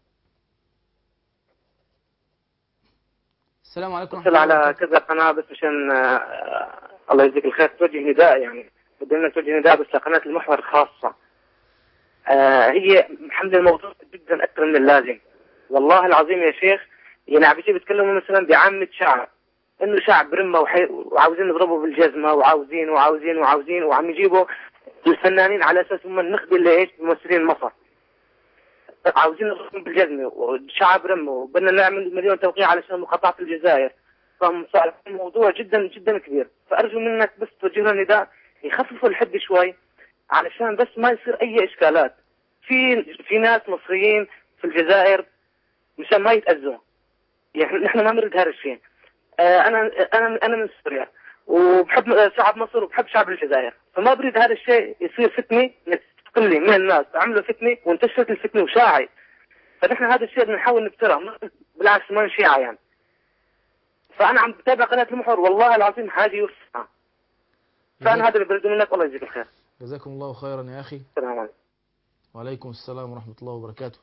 السلام عليكم ورحمة الله وبركاته. على كذا قناة بس عشان الله يجزيك الخير توجه نداء، يعني بدنا توجه نداء بس لقناة المحور خاصة. آه هي محمل الموضوع جدا أكثر من اللازم، والله العظيم يا شيخ. يعني عم بيجي بيتكلموا مثلا بعامة شعب، إنه شعب برمة وعاوزين نضربه بالجزمة وعاوزين وعاوزين وعاوزين وعم يجيبوا الفنانين على أساس هم النخبة اللي إيش ممثلين مصر، عاوزين نضربهم بالجزمة وشعب رمة، وبدنا نعمل مليون توقيع علشان مقاطعة الجزائر. فصار الموضوع جدا جدا كبير، فأرجو منك بس توجه لنا نداء يخففوا الحد شوي علشان بس ما يصير أي إشكالات. في في ناس مصريين في الجزائر مشان ما يتأذوا، يعني نحن ما نريد هذا الشيء. آه أنا أنا أنا من سوريا وبحب شعب مصر وبحب شعب الجزائر، فما بريد هذا الشيء يصير فتنة تقلي من الناس، عملوا فتنة وانتشرت الفتنة وشاعي. فنحن هذا الشيء بدنا نحاول نبتره، بالعكس ما نشيعه يعني. فأنا عم بتابع قناة المحور والله العظيم حاجة يوسع. فأنا هذا اللي بريد منك، الله يجزيك الخير. جزاكم الله خيرا يا أخي. السلام عليكم. وعليكم السلام ورحمة الله وبركاته.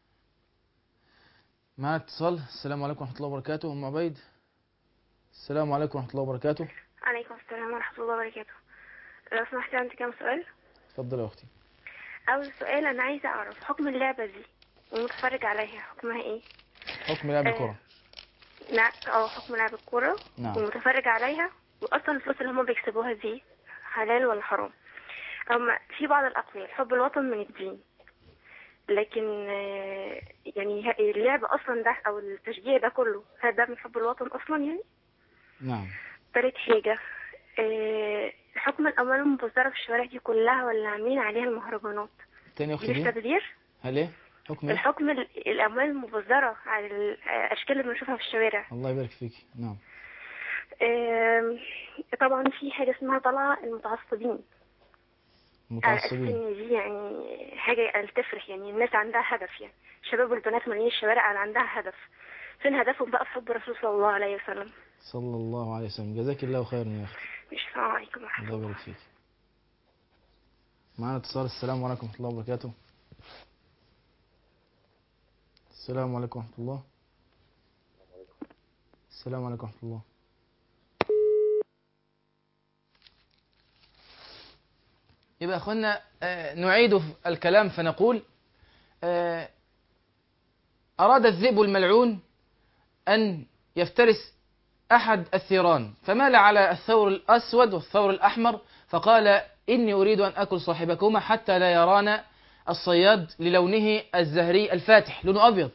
مع اتصال. السلام عليكم ورحمة الله وبركاته. أم عبيد. السلام عليكم ورحمة الله وبركاته. عليكم السلام ورحمة الله وبركاته. لو سمحت عندي كام سؤال. اتفضل يا أختي. أول سؤال، أنا عايزة أعرف حكم اللعبة دي ومتفرج عليها حكمها إيه؟ حكم لعب الكرة. آه نعم، أو حكم لعب الكرة. نعم. ومتفرج عليها، وأصلا الفلوس اللي هم بيكسبوها دي حلال ولا حرام؟ هم في بعض الأقوال حب الوطن من الدين، لكن آه يعني اللعب أصلا ده أو التشجيع ده كله هذا ده من حب الوطن أصلا يعني؟ نعم. ثالث حاجة، آه حكم الأموال المبذرة في الشوارع دي كلها ولا عاملين عليها المهرجانات؟ تاني أختي دي تبذير؟ هل إيه؟ حكم الحكم الأموال المبذرة على الأشكال اللي بنشوفها في الشوارع. الله يبارك فيك. نعم. طبعا في حاجة اسمها طلع المتعصبين. المتعصبين على دي يعني حاجة تفرح، يعني الناس عندها هدف، يعني الشباب والبنات مالين الشوارع على عندها هدف. فين هدفهم بقى؟ في حب الرسول صلى الله عليه وسلم. صلى الله عليه وسلم. جزاك الله خيرا يا أختي. السلام عليكم ورحمة الله. الله يبارك فيك. معنا اتصال. السلام عليكم ورحمة الله وبركاته. السلام عليكم ورحمة الله. السلام عليكم ورحمة الله. يبقى أخوانا نعيد الكلام فنقول أراد الذئب الملعون أن يفترس أحد الثيران فمال على الثور الأسود والثور الأحمر فقال إني أريد أن أكل صاحبكما حتى لا يرانا الصياد للونه الزهري الفاتح لونه أبيض.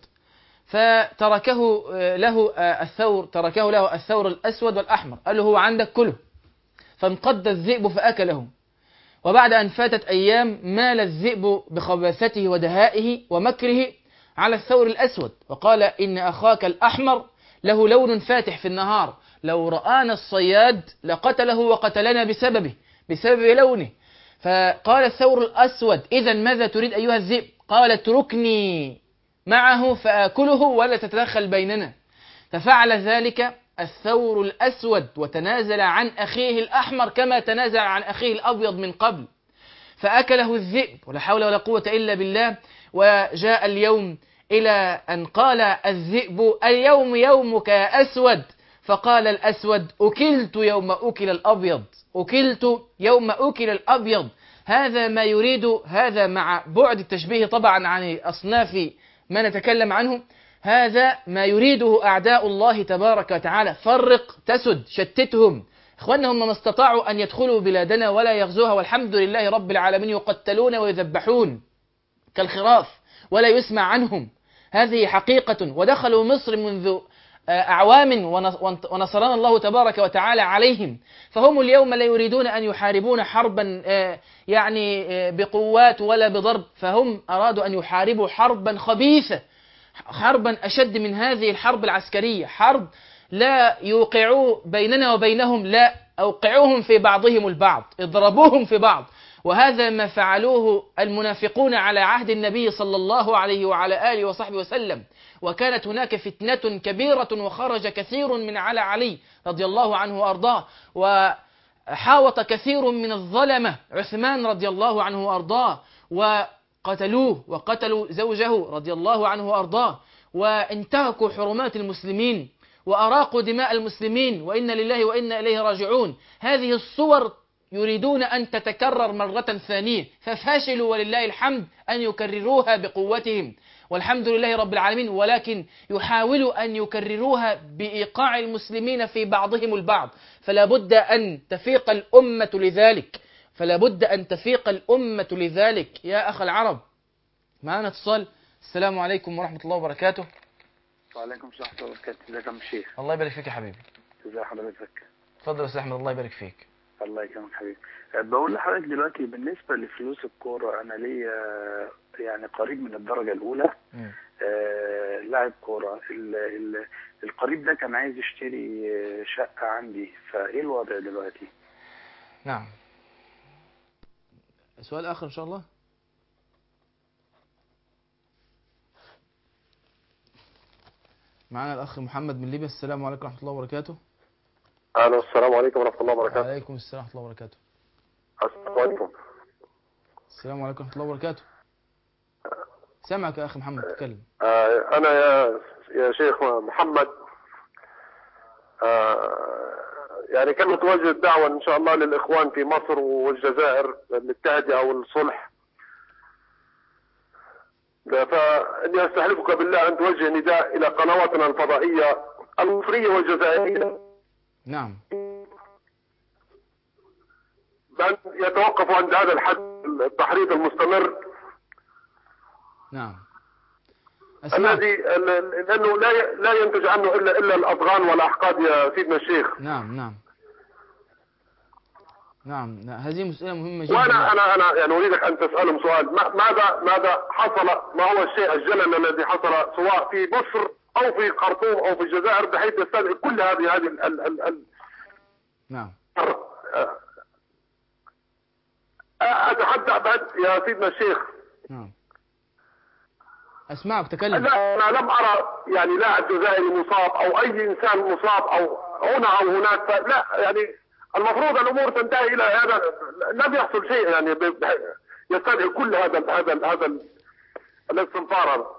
فتركه له الثور تركه له الثور الأسود والأحمر، قال له هو عندك كله. فانقض الذئب فأكله. وبعد أن فاتت أيام مال الذئب بخباثته ودهائه ومكره على الثور الأسود وقال إن أخاك الأحمر له لون فاتح في النهار، لو رآنا الصياد لقتله وقتلنا بسببه بسبب لونه. فقال الثور الأسود إذا ماذا تريد أيها الذئب؟ قال اتركني معه فآكله ولا تتدخل بيننا. ففعل ذلك الثور الأسود وتنازل عن أخيه الأحمر كما تنازل عن أخيه الأبيض من قبل، فأكله الذئب ولا حول ولا قوة إلا بالله. وجاء اليوم إلى أن قال الذئب اليوم يومك يا أسود، فقال الأسود أكلت يوم أكل الأبيض، أكلت يوم أكل الأبيض. هذا ما يريد، هذا مع بعد التشبيه طبعا عن أصناف ما نتكلم عنه، هذا ما يريده أعداء الله تبارك وتعالى. فرق تسد، شتتهم. إخواننا هم ما استطاعوا أن يدخلوا بلادنا ولا يغزوها، والحمد لله رب العالمين، يقتلون ويذبحون كالخراف ولا يسمع عنهم، هذه حقيقة. ودخلوا مصر منذ أعوام ونصرنا الله تبارك وتعالى عليهم، فهم اليوم لا يريدون أن يحاربون حربا يعني بقوات ولا بضرب، فهم أرادوا أن يحاربوا حربا خبيثة، حربا أشد من هذه الحرب العسكرية، حرب لا يوقعوا بيننا وبينهم، لا أوقعوهم في بعضهم البعض، اضربوهم في بعض. وهذا ما فعلوه المنافقون على عهد النبي صلى الله عليه وعلى آله وصحبه وسلم. وكانت هناك فتنة كبيرة وخرج كثير من على علي رضي الله عنه وأرضاه، وحاوط كثير من الظلمة عثمان رضي الله عنه وأرضاه وقتلوه، وقتلوا زوجه رضي الله عنه وأرضاه، وانتهكوا حرمات المسلمين وأراقوا دماء المسلمين، وإنا لله وإنا إليه راجعون. هذه الصور يريدون أن تتكرر مرة ثانية، ففشلوا ولله الحمد أن يكرروها بقوتهم، والحمد لله رب العالمين، ولكن يحاولوا أن يكرروها بإيقاع المسلمين في بعضهم البعض. فلا بد أن تفيق الأمة لذلك، فلا بد أن تفيق الأمة لذلك يا أخ العرب. معنا اتصال. السلام عليكم ورحمة الله وبركاته. وعليكم السلام ورحمة الله وبركاته. ازيك يا عم الشيخ؟ الله يبارك فيك يا حبيبي. ازي حضرتك؟ اتفضل يا استاذ احمد، الله يبارك فيك. الله يكرمك حبيبي. بقول لحضرتك دلوقتي بالنسبة لفلوس الكورة، أنا ليا يعني قريب من الدرجة الأولى آه لاعب كورة، ال ال القريب ده كان عايز يشتري شقة عندي، فإيه الوضع دلوقتي؟ نعم. سؤال آخر إن شاء الله. معنا الأخ محمد من ليبيا. السلام عليكم ورحمة الله وبركاته. أهلا، السلام عليكم ورحمة الله وبركاته. وعليكم السلام ورحمة الله وبركاته. السلام عليكم. السلام عليكم ورحمة الله وبركاته. سامعك يا أخي محمد، تكلم. آه أنا يا يا شيخ محمد، آه يعني كان متوجه الدعوة إن شاء الله للإخوان في مصر والجزائر للتهدئة والصلح، فإني أستحلفك بالله أن توجه نداء إلى قنواتنا الفضائية المصرية والجزائرية، نعم، بأن يتوقفوا عند هذا الحد التحريض المستمر، نعم، الذي لأنه لا لا ينتج عنه إلا إلا الأضغان والأحقاد يا سيدنا الشيخ. نعم نعم نعم, نعم. هذه مسألة مهمة جدا. وأنا أنا أنا يعني أريدك أن تسألهم سؤال، ماذا ماذا حصل، ما هو الشيء الجلل الذي حصل سواء في مصر أو في خرطوم أو في الجزائر بحيث يستدعي كل هذه هذه ال ال ال نعم. أتحدى بعد يا سيدنا الشيخ. نعم. أسمعك، تكلم. لا، أنا لم أرى يعني لاعب جزائري مصاب أو أي إنسان مصاب أو هنا أو هناك، لا يعني المفروض الأمور تنتهي إلى هذا، لم يحصل شيء يعني يستدعي كل هذا هذا هذا الاستنفار هذا.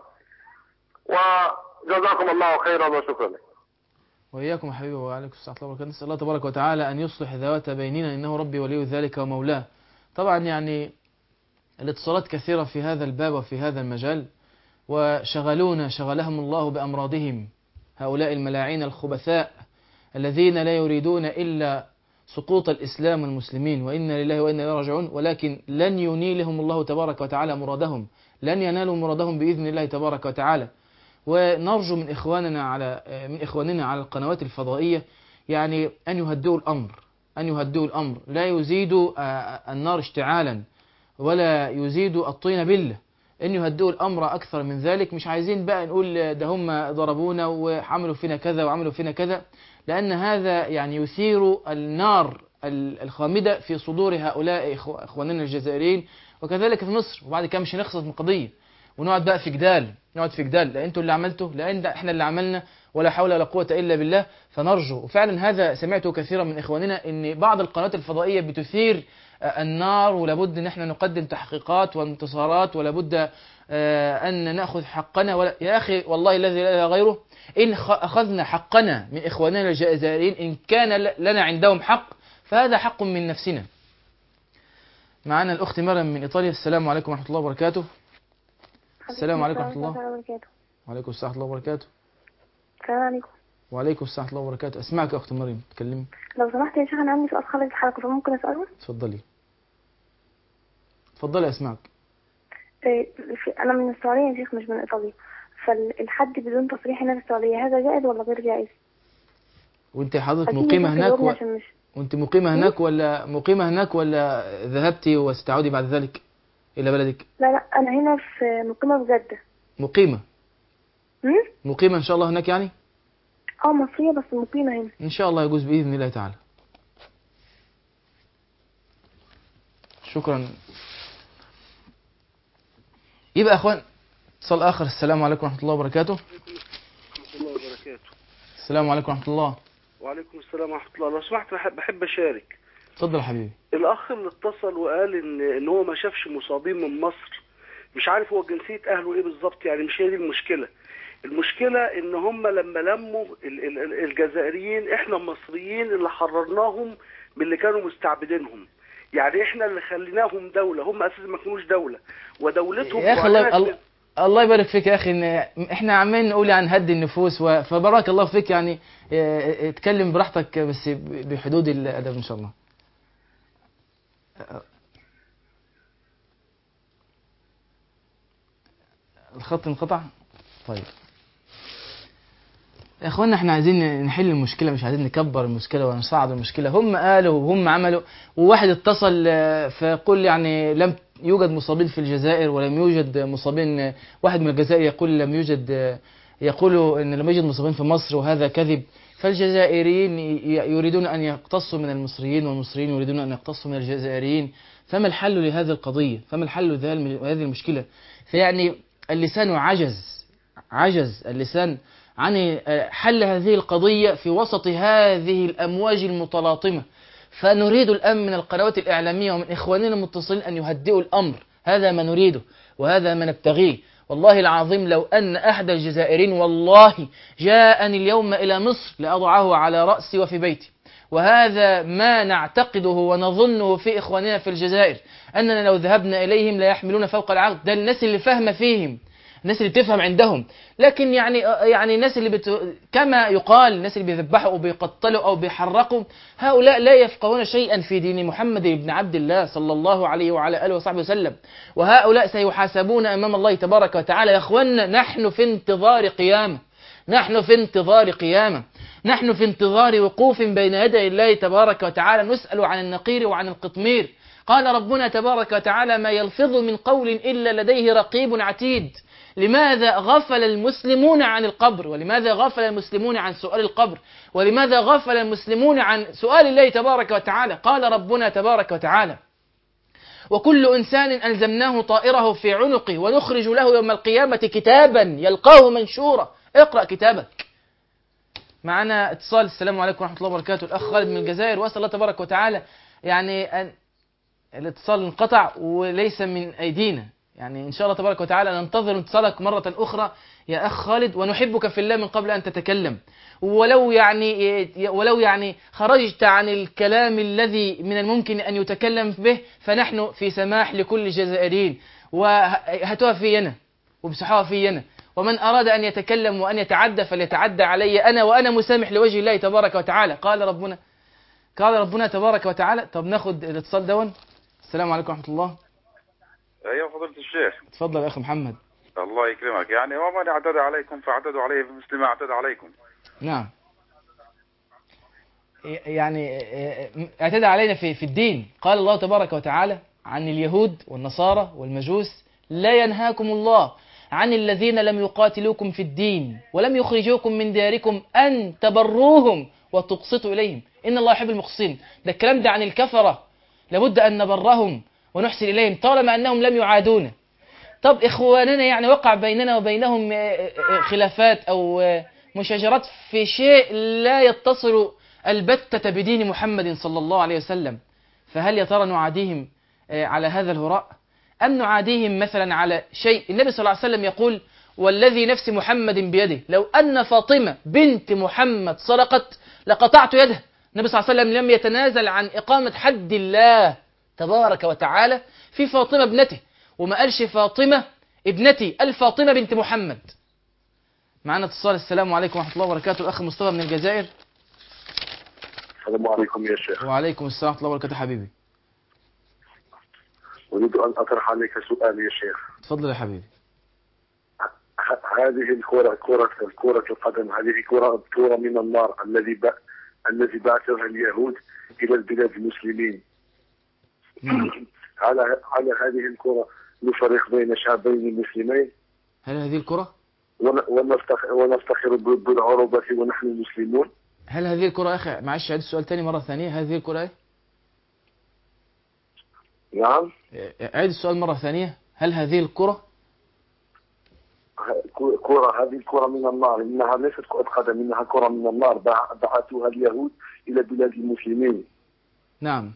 وجزاكم الله خيرا وشكرا لك. وإياكم حبيبي، وعليكم السلام ورحمة الله وبركاته. نسأل الله تبارك وتعالى أن يصلح ذوات بيننا، إنه ربي ولي ذلك ومولاه. طبعا يعني الاتصالات كثيرة في هذا الباب وفي هذا المجال، وشغلونا شغلهم الله بأمراضهم، هؤلاء الملاعين الخبثاء الذين لا يريدون إلا سقوط الإسلام والمسلمين، وإنا لله وإنا إليه راجعون، ولكن لن ينيلهم الله تبارك وتعالى مرادهم، لن ينالوا مرادهم بإذن الله تبارك وتعالى. ونرجو من إخواننا على من إخواننا على القنوات الفضائية يعني أن يهدئوا الأمر، أن يهدئوا الأمر، لا يزيدوا النار اشتعالا ولا يزيدوا الطين بلة، أن يهدئوا الأمر أكثر من ذلك. مش عايزين بقى نقول ده هم ضربونا وعملوا فينا كذا وعملوا فينا كذا، لأن هذا يعني يثير النار الخامدة في صدور هؤلاء إخواننا الجزائريين وكذلك في مصر. وبعد كده مش هنخلص من قضية ونقعد بقى في جدال، نقعد في جدال، لا انتوا اللي عملتوا، لا انت احنا اللي عملنا، ولا حول ولا قوة إلا بالله. فنرجو، وفعلا هذا سمعته كثيرا من إخواننا، ان بعض القنوات الفضائية بتثير النار، ولابد ان احنا نقدم تحقيقات وانتصارات، ولابد أن نأخذ حقنا. ولا يا أخي والله الذي لا إله غيره، إن أخذنا حقنا من إخواننا الجزائريين إن كان لنا عندهم حق فهذا حق من نفسنا. معنا الأخت مريم من إيطاليا. السلام عليكم ورحمة الله وبركاته. السلام عليكم ورحمة الله وبركاته. وعليكم السلام ورحمة الله وبركاته. السلام عليكم. وعليكم السلام ورحمة الله وبركاته. أسمعك يا أخت مريم، تكلمي. لو سمحت يا شيخ أنا عندي سؤال خارج الحلقة، فممكن أسأله؟ اتفضلي. اتفضلي أسمعك. أنا من السعودية يا شيخ مش من إيطاليا، فالحج بدون تصريح هنا في السعودية هذا جائز ولا غير جائز؟ وأنت حضرتك مقيمة هناك و... وأنت مقيمة هناك ولا مقيمة هناك ولا ذهبتي وستعودي بعد ذلك إلى بلدك؟ لا لا أنا هنا في مقيمة في جدة. مقيمة؟ امم مقيمة إن شاء الله هناك يعني؟ اه مصرية بس مقيمة هنا. إن شاء الله يجوز بإذن الله تعالى. شكرا. يبقى أخوان اتصال آخر. السلام عليكم ورحمة الله وبركاته. ورحمة الله وبركاته. السلام عليكم ورحمة الله. وعليكم السلام ورحمة الله. لو سمحت بحب, بحب أشارك. اتفضل يا حبيبي. الأخ اللي اتصل وقال إن إن هو ما شافش مصابين من مصر، مش عارف هو جنسية أهله إيه بالظبط، يعني مش هي دي المشكلة. المشكلة إن هم لما لموا الجزائريين إحنا المصريين اللي حررناهم من اللي كانوا مستعبدينهم، يعني إحنا اللي خليناهم دولة، هم أساسا ما كانوش دولة ودولتهم. يا أخي الله, الله, الله يبارك فيك يا أخي، إن إحنا عمالين نقول عن هدي النفوس، فبارك الله فيك، يعني اتكلم براحتك بس بحدود الأدب إن شاء الله. الخط انقطع. طيب يا اخوانا احنا عايزين نحل المشكله، مش عايزين نكبر المشكله ونصعد المشكله. هم قالوا وهم عملوا، وواحد اتصل فيقول يعني لم يوجد مصابين في الجزائر ولم يوجد مصابين، واحد من الجزائر يقول لم يوجد، يقولوا ان لم يوجد مصابين في مصر، وهذا كذب. فالجزائريين يريدون ان يقتصوا من المصريين، والمصريين يريدون ان يقتصوا من الجزائريين. فما الحل لهذه القضيه؟ فما الحل لهذه المشكله؟ فيعني اللسان عجز، عجز اللسان عن حل هذه القضية في وسط هذه الأمواج المتلاطمة. فنريد الآن من القنوات الإعلامية ومن إخواننا المتصلين أن يهدئوا الأمر، هذا ما نريده وهذا ما نبتغيه. والله العظيم لو أن أحد الجزائريين والله جاءني اليوم إلى مصر لأضعه على رأسي وفي بيتي. وهذا ما نعتقده ونظنه في إخواننا في الجزائر، أننا لو ذهبنا إليهم لا يحملون فوق العقد. ده الناس اللي فاهمة فيهم، الناس اللي بتفهم عندهم. لكن يعني يعني الناس اللي بت... كما يقال الناس اللي بيذبحوا أو بيقتلوا أو بيحرقوا، هؤلاء لا يفقهون شيئا في دين محمد بن عبد الله صلى الله عليه وعلى آله وصحبه وسلم، وهؤلاء سيحاسبون أمام الله تبارك وتعالى. يا أخوانا نحن في انتظار قيامة، نحن في انتظار قيامة، نحن في انتظار وقوف بين يدي الله تبارك وتعالى، نسأل عن النقير وعن القطمير. قال ربنا تبارك وتعالى ما يلفظ من قول إلا لديه رقيب عتيد. لماذا غفل المسلمون عن القبر؟ ولماذا غفل المسلمون عن سؤال القبر؟ ولماذا غفل المسلمون عن سؤال الله تبارك وتعالى؟ قال ربنا تبارك وتعالى وكل إنسان ألزمناه طائره في عنقه ونخرج له يوم القيامة كتابا يلقاه منشورا اقرأ كتابك. معنا اتصال. السلام عليكم ورحمة الله وبركاته. الأخ خالد من الجزائر، وأسأل الله تبارك وتعالى يعني أن الاتصال انقطع وليس من أيدينا، يعني إن شاء الله تبارك وتعالى ننتظر اتصالك مرة أخرى يا أخ خالد، ونحبك في الله من قبل أن تتكلم. ولو يعني ولو يعني خرجت عن الكلام الذي من الممكن أن يتكلم به فنحن في سماح لكل الجزائريين، وهاتوها فينا وامسحوها فينا ومن أراد أن يتكلم وأن يتعدى فليتعدى علي أنا وأنا مسامح لوجه الله تبارك وتعالى. قال ربنا قال ربنا تبارك وتعالى. طب ناخد الاتصال دون. السلام عليكم ورحمة الله. أيها فضيلة الشيخ. تفضل يا أخي محمد. الله يكرمك. يعني ومن اعتدى عليكم فاعتدوا عليه بمثل ما اعتدى عليكم. نعم. يعني اعتدى علينا في في الدين. قال الله تبارك وتعالى عن اليهود والنصارى والمجوس: لا ينهاكم الله عن الذين لم يقاتلوكم في الدين ولم يخرجوكم من دياركم أن تبروهم وتقسطوا إليهم إن الله يحب المقسطين. ده الكلام ده عن الكفرة، لابد أن نبرهم ونحسن إليهم طالما أنهم لم يعادونا. طب إخواننا يعني وقع بيننا وبينهم خلافات أو مشاجرات في شيء لا يتصل البتة بدين محمد صلى الله عليه وسلم، فهل يا ترى نعاديهم على هذا الهراء أم نعاديهم مثلا على شيء؟ النبي صلى الله عليه وسلم يقول: والذي نفس محمد بيده لو أن فاطمة بنت محمد سرقت لقطعت يدها. النبي صلى الله عليه وسلم لم يتنازل عن إقامة حد الله تبارك وتعالى في فاطمة ابنته، وما قالش فاطمة ابنتي، قال فاطمة بنت محمد. معنا اتصال. السلام عليكم ورحمة الله وبركاته. الأخ مصطفى من الجزائر. السلام عليكم يا شيخ. وعليكم السلام ورحمة الله وبركاته حبيبي. أريد أن أطرح عليك سؤال يا شيخ. تفضل يا حبيبي. هذه الكرة كرة كرة القدم، هذه كرة كرة من النار الذي ب... الذي بعثها اليهود إلى البلاد المسلمين. على على هذه الكرة نفرق بين شعبين مسلمين. هل هذه الكرة؟ ونفتخر ونفتخر بالعروبة ونحن مسلمون. هل هذه الكرة يا أخي؟ معلش عيد السؤال تاني مرة ثانية. هذه الكرة إيه؟ نعم. عيد السؤال مرة ثانية. هل هذه الكرة؟ كرة هذه الكرة من النار، إنها ليست كرة قدم، إنها كرة من النار بعثوها اليهود إلى بلاد المسلمين. نعم.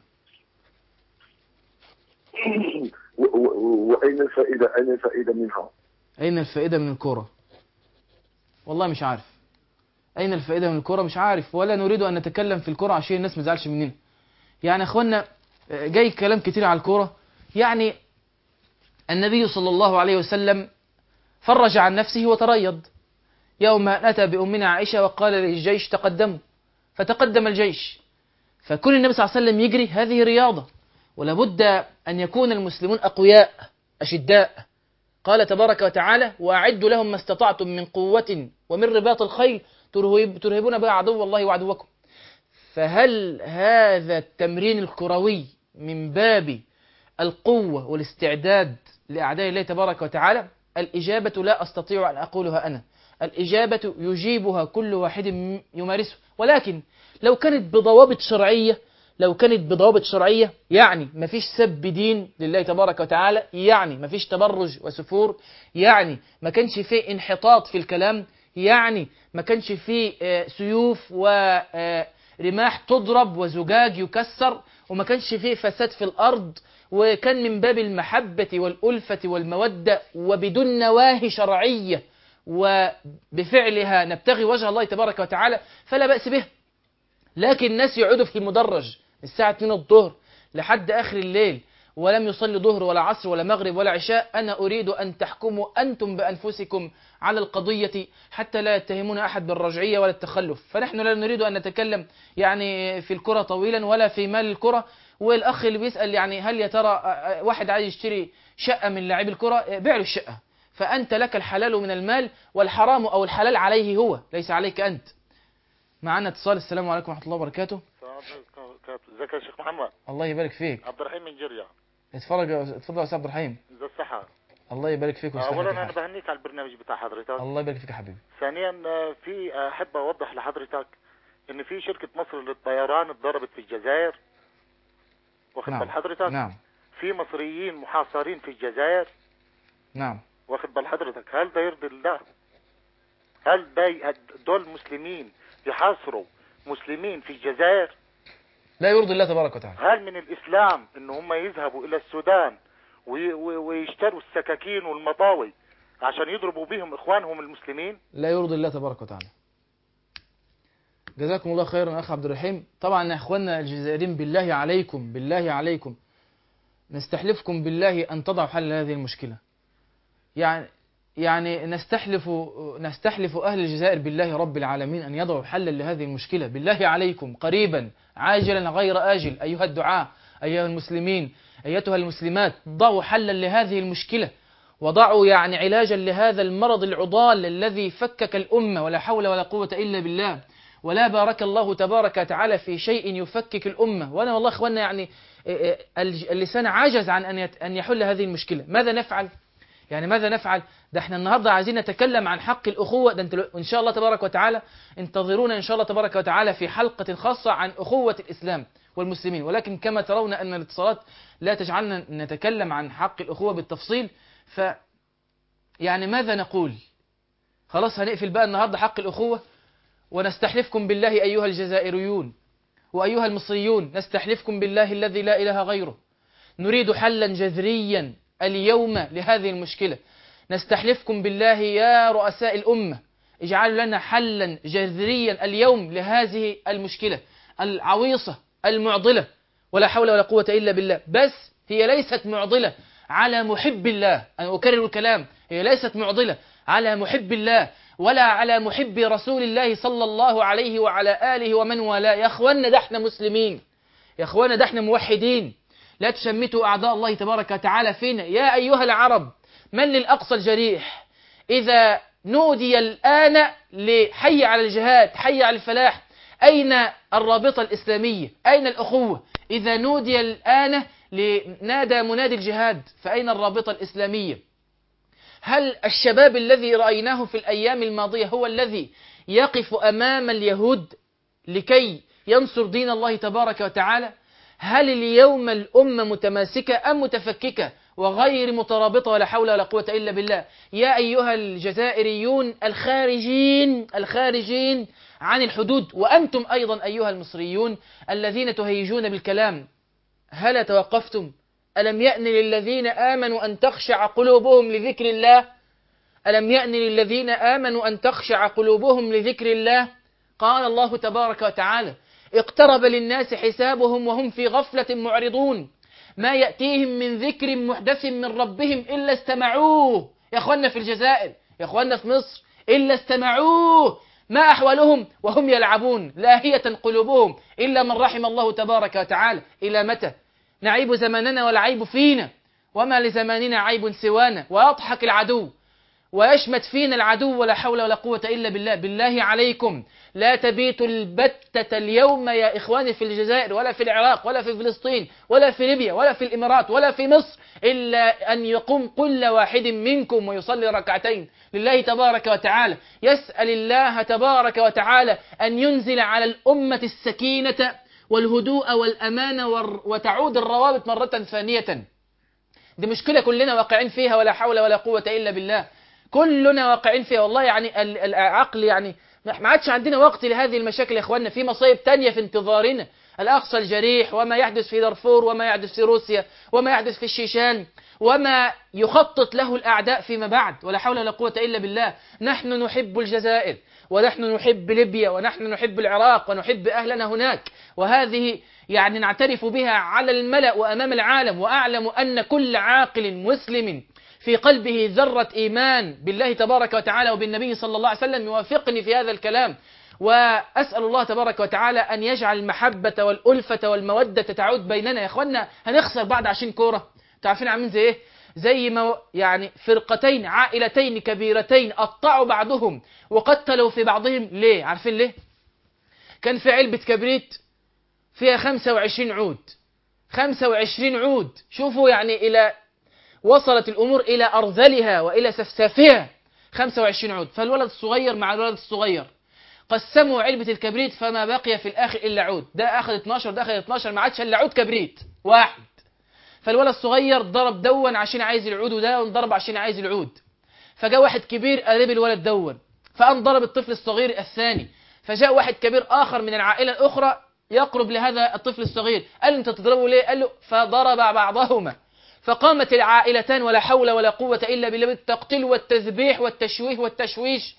وأين الفائدة؟ أين الفائدة منها؟ أين الفائدة من الكرة؟ والله مش عارف. أين الفائدة من الكرة؟ مش عارف، ولا نريد أن نتكلم في الكرة عشان الناس ما تزعلش مننا. يعني أخوانا جاي كلام كتير على الكرة. يعني النبي صلى الله عليه وسلم فرج عن نفسه وتريض يوم أتى بأمنا عائشة وقال للجيش تقدموا، فتقدم الجيش. فكل النبي صلى الله عليه وسلم يجري، هذه رياضة، ولابد أن يكون المسلمون أقوياء أشداء. قال تبارك وتعالى: وأعدوا لهم ما استطعتم من قوة ومن رباط الخيل ترهبون بها عدو الله وعدوكم. فهل هذا التمرين الكروي من باب القوة والاستعداد لأعداء الله تبارك وتعالى؟ الإجابة لا أستطيع أن أقولها أنا، الإجابة يجيبها كل واحد يمارسه، ولكن لو كانت بضوابط شرعية، لو كانت بضوابط شرعية يعني ما فيش سب دين لله تبارك وتعالى، يعني ما فيش تبرج وسفور، يعني ما كانش فيه انحطاط في الكلام، يعني ما كانش فيه سيوف ورماح تضرب وزجاج يكسر، وما كانش فيه فساد في الأرض، وكان من باب المحبة والألفة والمودة وبدون نواهي شرعية وبفعلها نبتغي وجه الله تبارك وتعالى، فلا بأس به. لكن الناس يقعدوا في المدرج الساعة اتنين الظهر لحد آخر الليل ولم يصلي ظهر ولا عصر ولا مغرب ولا عشاء. أنا أريد أن تحكموا أنتم بأنفسكم على القضية حتى لا يتهمون أحد بالرجعية ولا التخلف. فنحن لا نريد أن نتكلم يعني في الكرة طويلا ولا في مال الكرة. والأخ اللي بيسأل يعني هل يا ترى واحد عايز يشتري شقة من لاعبي الكرة، بيع له الشقة، فأنت لك الحلال من المال، والحرام أو الحلال عليه هو ليس عليك أنت. معنا اتصال. السلام عليكم ورحمة الله وبركاته. ازيك يا شيخ محمد؟ الله يبارك فيك. عبد الرحيم من جريا. اتفرج اتفضل يا استاذ عبد الرحيم. ازي الصحة؟ الله يبارك فيك. اولا انا بهنيك على البرنامج بتاع حضرتك. الله يبارك فيك يا حبيبي. ثانيا في احب اوضح لحضرتك ان في شركة مصر للطيران اتضربت في الجزائر، واخد نعم. بال حضرتك؟ نعم. في مصريين محاصرين في الجزائر. نعم. واخد بال حضرتك؟ هل ده يرضي الله؟ هل ده دول مسلمين يحاصروا مسلمين في الجزائر؟ لا يرضي الله تبارك وتعالى. هل من الإسلام إن هم يذهبوا إلى السودان ويشتروا السكاكين والمطاوي عشان يضربوا بهم إخوانهم المسلمين؟ لا يرضي الله تبارك وتعالى. جزاكم الله خيرا أخ عبد الرحيم. طبعا يا إخواننا الجزائريين بالله عليكم بالله عليكم نستحلفكم بالله أن تضعوا حل هذه المشكلة. يعني يعني نستحلف نستحلف أهل الجزائر بالله رب العالمين أن يضعوا حلا لهذه المشكلة. بالله عليكم قريبا عاجلا غير آجل أيها الدعاة، أيها المسلمين، أيتها المسلمات، ضعوا حلا لهذه المشكلة، وضعوا يعني علاجا لهذا المرض العضال الذي فكك الأمة، ولا حول ولا قوة إلا بالله. ولا بارك الله تبارك وتعالى في شيء يفكك الأمة. وأنا والله إخواننا يعني اللسان عجز عن أن يحل هذه المشكلة. ماذا نفعل؟ يعني ماذا نفعل؟ ده احنا النهاردة عايزين نتكلم عن حق الأخوة. ده انت إن شاء الله تبارك وتعالى انتظرونا إن شاء الله تبارك وتعالى في حلقة خاصة عن أخوة الإسلام والمسلمين. ولكن كما ترون أن الاتصالات لا تجعلنا نتكلم عن حق الأخوة بالتفصيل، ف يعني ماذا نقول؟ خلاص هنقفل بقى النهاردة حق الأخوة، ونستحلفكم بالله أيها الجزائريون وأيها المصريون، نستحلفكم بالله الذي لا إله غيره، نريد حلا جذريا اليوم لهذه المشكلة. نستحلفكم بالله يا رؤساء الأمة، اجعلوا لنا حلا جذريا اليوم لهذه المشكلة العويصة المعضلة، ولا حول ولا قوة إلا بالله. بس هي ليست معضلة على محب الله، أنا أكرر الكلام، هي ليست معضلة على محب الله ولا على محب رسول الله صلى الله عليه وعلى آله ومن والاه. يا أخوانا ده احنا مسلمين، يا أخوانا ده احنا موحدين، لا تشمتوا أعداء الله تبارك وتعالى فينا. يا أيها العرب من للأقصى الجريح، إذا نودي الآن لحي على الجهاد، حي على الفلاح، أين الرابطة الإسلامية؟ أين الأخوة؟ إذا نودي الآن لنادى منادي الجهاد، فأين الرابطة الإسلامية؟ هل الشباب الذي رأيناه في الأيام الماضية هو الذي يقف أمام اليهود لكي ينصر دين الله تبارك وتعالى؟ هل اليوم الأمة متماسكة أم متفككة وغير مترابطة؟ ولا حول ولا قوة إلا بالله. يا أيها الجزائريون الخارجين الخارجين عن الحدود، وأنتم أيضا أيها المصريون الذين تهيجون بالكلام، هل توقفتم؟ ألم يأن للذين آمنوا أن تخشع قلوبهم لذكر الله؟ ألم يأن للذين آمنوا أن تخشع قلوبهم لذكر الله؟ قال الله تبارك وتعالى: اقترب للناس حسابهم وهم في غفلة معرضون، ما يأتيهم من ذكر محدث من ربهم إلا استمعوه. يا أخوانا في الجزائر، يا أخوانا في مصر، إلا استمعوه. ما أحوالهم وهم يلعبون، لاهية قلوبهم إلا من رحم الله تبارك وتعالى. إلى متى نعيب زماننا والعيب فينا، وما لزماننا عيب سوانا؟ ويضحك العدو ويشمت فينا العدو، ولا حول ولا قوة إلا بالله. بالله عليكم لا تبيتوا البتة اليوم يا إخواني في الجزائر ولا في العراق ولا في فلسطين ولا في ليبيا ولا في الإمارات ولا في مصر، إلا أن يقوم كل واحد منكم ويصلي ركعتين لله تبارك وتعالى، يسأل الله تبارك وتعالى أن ينزل على الأمة السكينة والهدوء والأمان، وتعود الروابط مرة ثانية. دي مشكلة كلنا واقعين فيها، ولا حول ولا قوة إلا بالله، كلنا واقعين فيها والله. يعني العقل يعني ما عادش عندنا وقت لهذه المشاكل يا إخواننا. في مصايب تانية في انتظارنا، الأقصى الجريح، وما يحدث في دارفور، وما يحدث في روسيا، وما يحدث في الشيشان، وما يخطط له الأعداء فيما بعد، ولا حول ولا قوة إلا بالله. نحن نحب الجزائر، ونحن نحب ليبيا، ونحن نحب العراق، ونحب أهلنا هناك، وهذه يعني نعترف بها على الملأ وأمام العالم. وأعلم أن كل عاقل مسلم في قلبه ذرة إيمان بالله تبارك وتعالى وبالنبي صلى الله عليه وسلم يوافقني في هذا الكلام. وأسأل الله تبارك وتعالى أن يجعل المحبة والألفة والمودة تعود بيننا. يا أخوانا هنخسر بعد عشان كورة، تعرفين عاملين زي إيه؟ زي ما يعني فرقتين عائلتين كبيرتين قطعوا بعضهم وقتلوا في بعضهم. ليه؟ عارفين ليه؟ كان في علبة كبريت فيها خمسة وعشرين عود، خمسة وعشرين عود. شوفوا يعني إلى وصلت الأمور إلى أرذلها وإلى سفسافها. خمسة وعشرين عود، فالولد الصغير مع الولد الصغير قسموا علبة الكبريت، فما بقي في الآخر إلا عود. ده أخذ اثناشر، ده أخذ اثناشر، ما عادش إلا عود كبريت واحد. فالولد الصغير ضرب دون عشان عايز العود، وده ضرب عشان عايز العود. فجاء واحد كبير قريب الولد دون، فقام ضرب الطفل الصغير الثاني. فجاء واحد كبير آخر من العائلة الأخرى يقرب لهذا الطفل الصغير، قال له: أنت تضربه ليه؟ قال له: فضرب بعضهما. فقامت العائلتان ولا حول ولا قوة إلا بالله بالتقتيل والتذبيح والتشويه والتشويش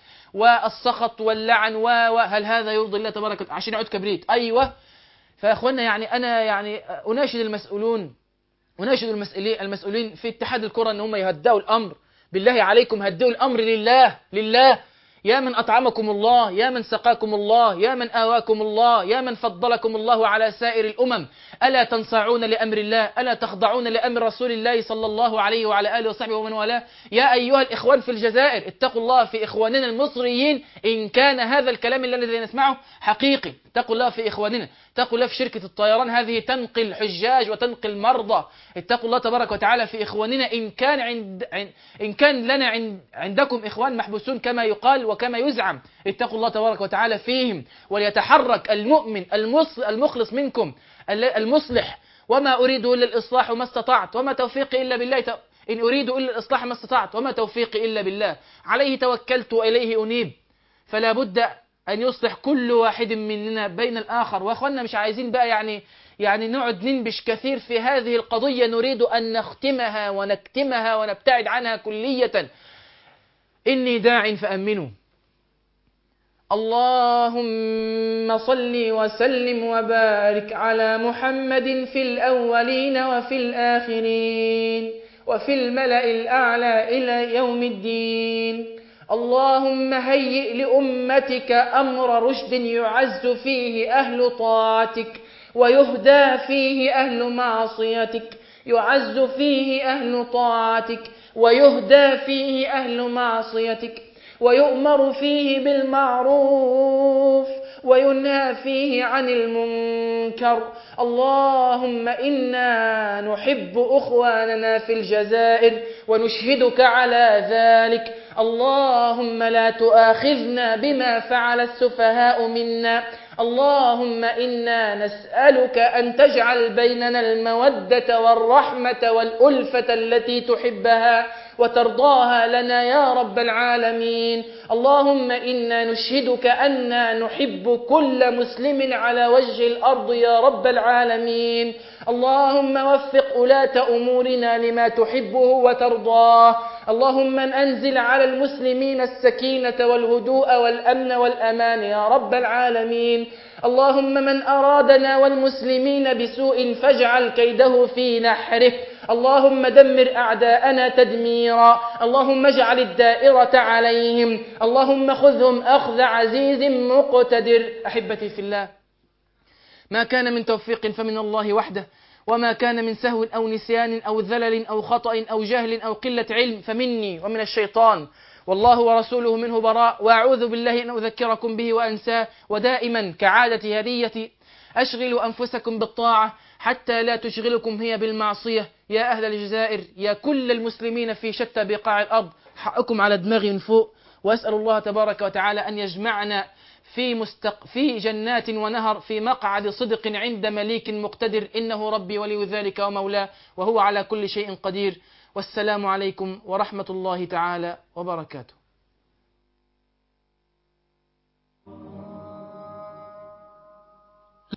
والسخط واللعن. وهل هذا يرضي الله تبارك وتعالى عشان عود كبريت؟ أيوة. فأخوانا يعني أنا يعني أناشد المسؤولون، أناشد المسؤولين المسؤولين في اتحاد الكرة أن هم يهدأوا الأمر بالله عليكم هدئوا الأمر لله لله. يا من أطعمكم الله، يا من سقاكم الله، يا من آواكم الله، يا من فضلكم الله على سائر الأمم، ألا تنصاعون لأمر الله؟ ألا تخضعون لأمر رسول الله صلى الله عليه وعلى آله وصحبه ومن والاه؟ يا أيها الإخوان في الجزائر، اتقوا الله في إخواننا المصريين إن كان هذا الكلام الذي نسمعه حقيقي. اتقوا الله في إخواننا، اتقوا الله في شركة الطيران هذه تنقل حجاج وتنقل مرضى. اتقوا الله تبارك وتعالى في إخواننا إن كان عند إن كان لنا عند عندكم إخوان محبوسون كما يقال وكما يزعم. اتقوا الله تبارك وتعالى فيهم، وليتحرك المؤمن المخلص منكم المصلح. وما أريد إلا الإصلاح وما استطعت، وما توفيقي إلا بالله. إن أريد إلا الإصلاح ما استطعت، وما توفيقي إلا بالله. عليه توكلت وإليه أنيب. فلا بد أن يصلح كل واحد مننا بين الآخر. وأخواننا مش عايزين بقى يعني يعني نقعد ننبش كثير في هذه القضية، نريد أن نختمها ونكتمها ونبتعد عنها كلية. إني داع فأمنوا. اللهم صل وسلم وبارك على محمد في الأولين وفي الآخرين وفي الملأ الأعلى إلى يوم الدين. اللهم هيئ لأمتك أمر رشد يعز فيه أهل طاعتك، ويهدى فيه أهل معصيتك. يعز فيه أهل طاعتك، ويهدى فيه أهل معصيتك، ويؤمر فيه بالمعروف، وينهى فيه عن المنكر. اللهم إنا نحب أخواننا في الجزائر ونشهدك على ذلك. اللهم لا تؤاخذنا بما فعل السفهاء منا. اللهم إنا نسألك أن تجعل بيننا المودة والرحمة والألفة التي تحبها وترضاها لنا يا رب العالمين. اللهم إنا نشهدك أننا نحب كل مسلم على وجه الأرض يا رب العالمين. اللهم وفق ولاة أمورنا لما تحبه وترضاه. اللهم أنزل على المسلمين السكينة والهدوء والأمن والأمان يا رب العالمين. اللهم من أرادنا والمسلمين بسوء فاجعل كيده في نحره. اللهم دمر أعداءنا تدميرا. اللهم اجعل الدائرة عليهم. اللهم خذهم أخذ عزيز مقتدر. أحبتي في الله، ما كان من توفيق فمن الله وحده، وما كان من سهو أو نسيان أو ذلل أو خطأ أو جهل أو قلة علم فمني ومن الشيطان، والله ورسوله منه براء. وأعوذ بالله أن أذكركم به وأنساه. ودائما كعادة هديتي أشغلوا أنفسكم بالطاعة حتى لا تشغلكم هي بالمعصية. يا أهل الجزائر، يا كل المسلمين في شتى بقاع الأرض، حقكم على دماغي من فوق. وأسأل الله تبارك وتعالى أن يجمعنا في, مستق... في جنات ونهر في مقعد صدق عند مليك مقتدر، إنه ربي ولي ذلك ومولاه، وهو على كل شيء قدير. والسلام عليكم ورحمة الله تعالى وبركاته.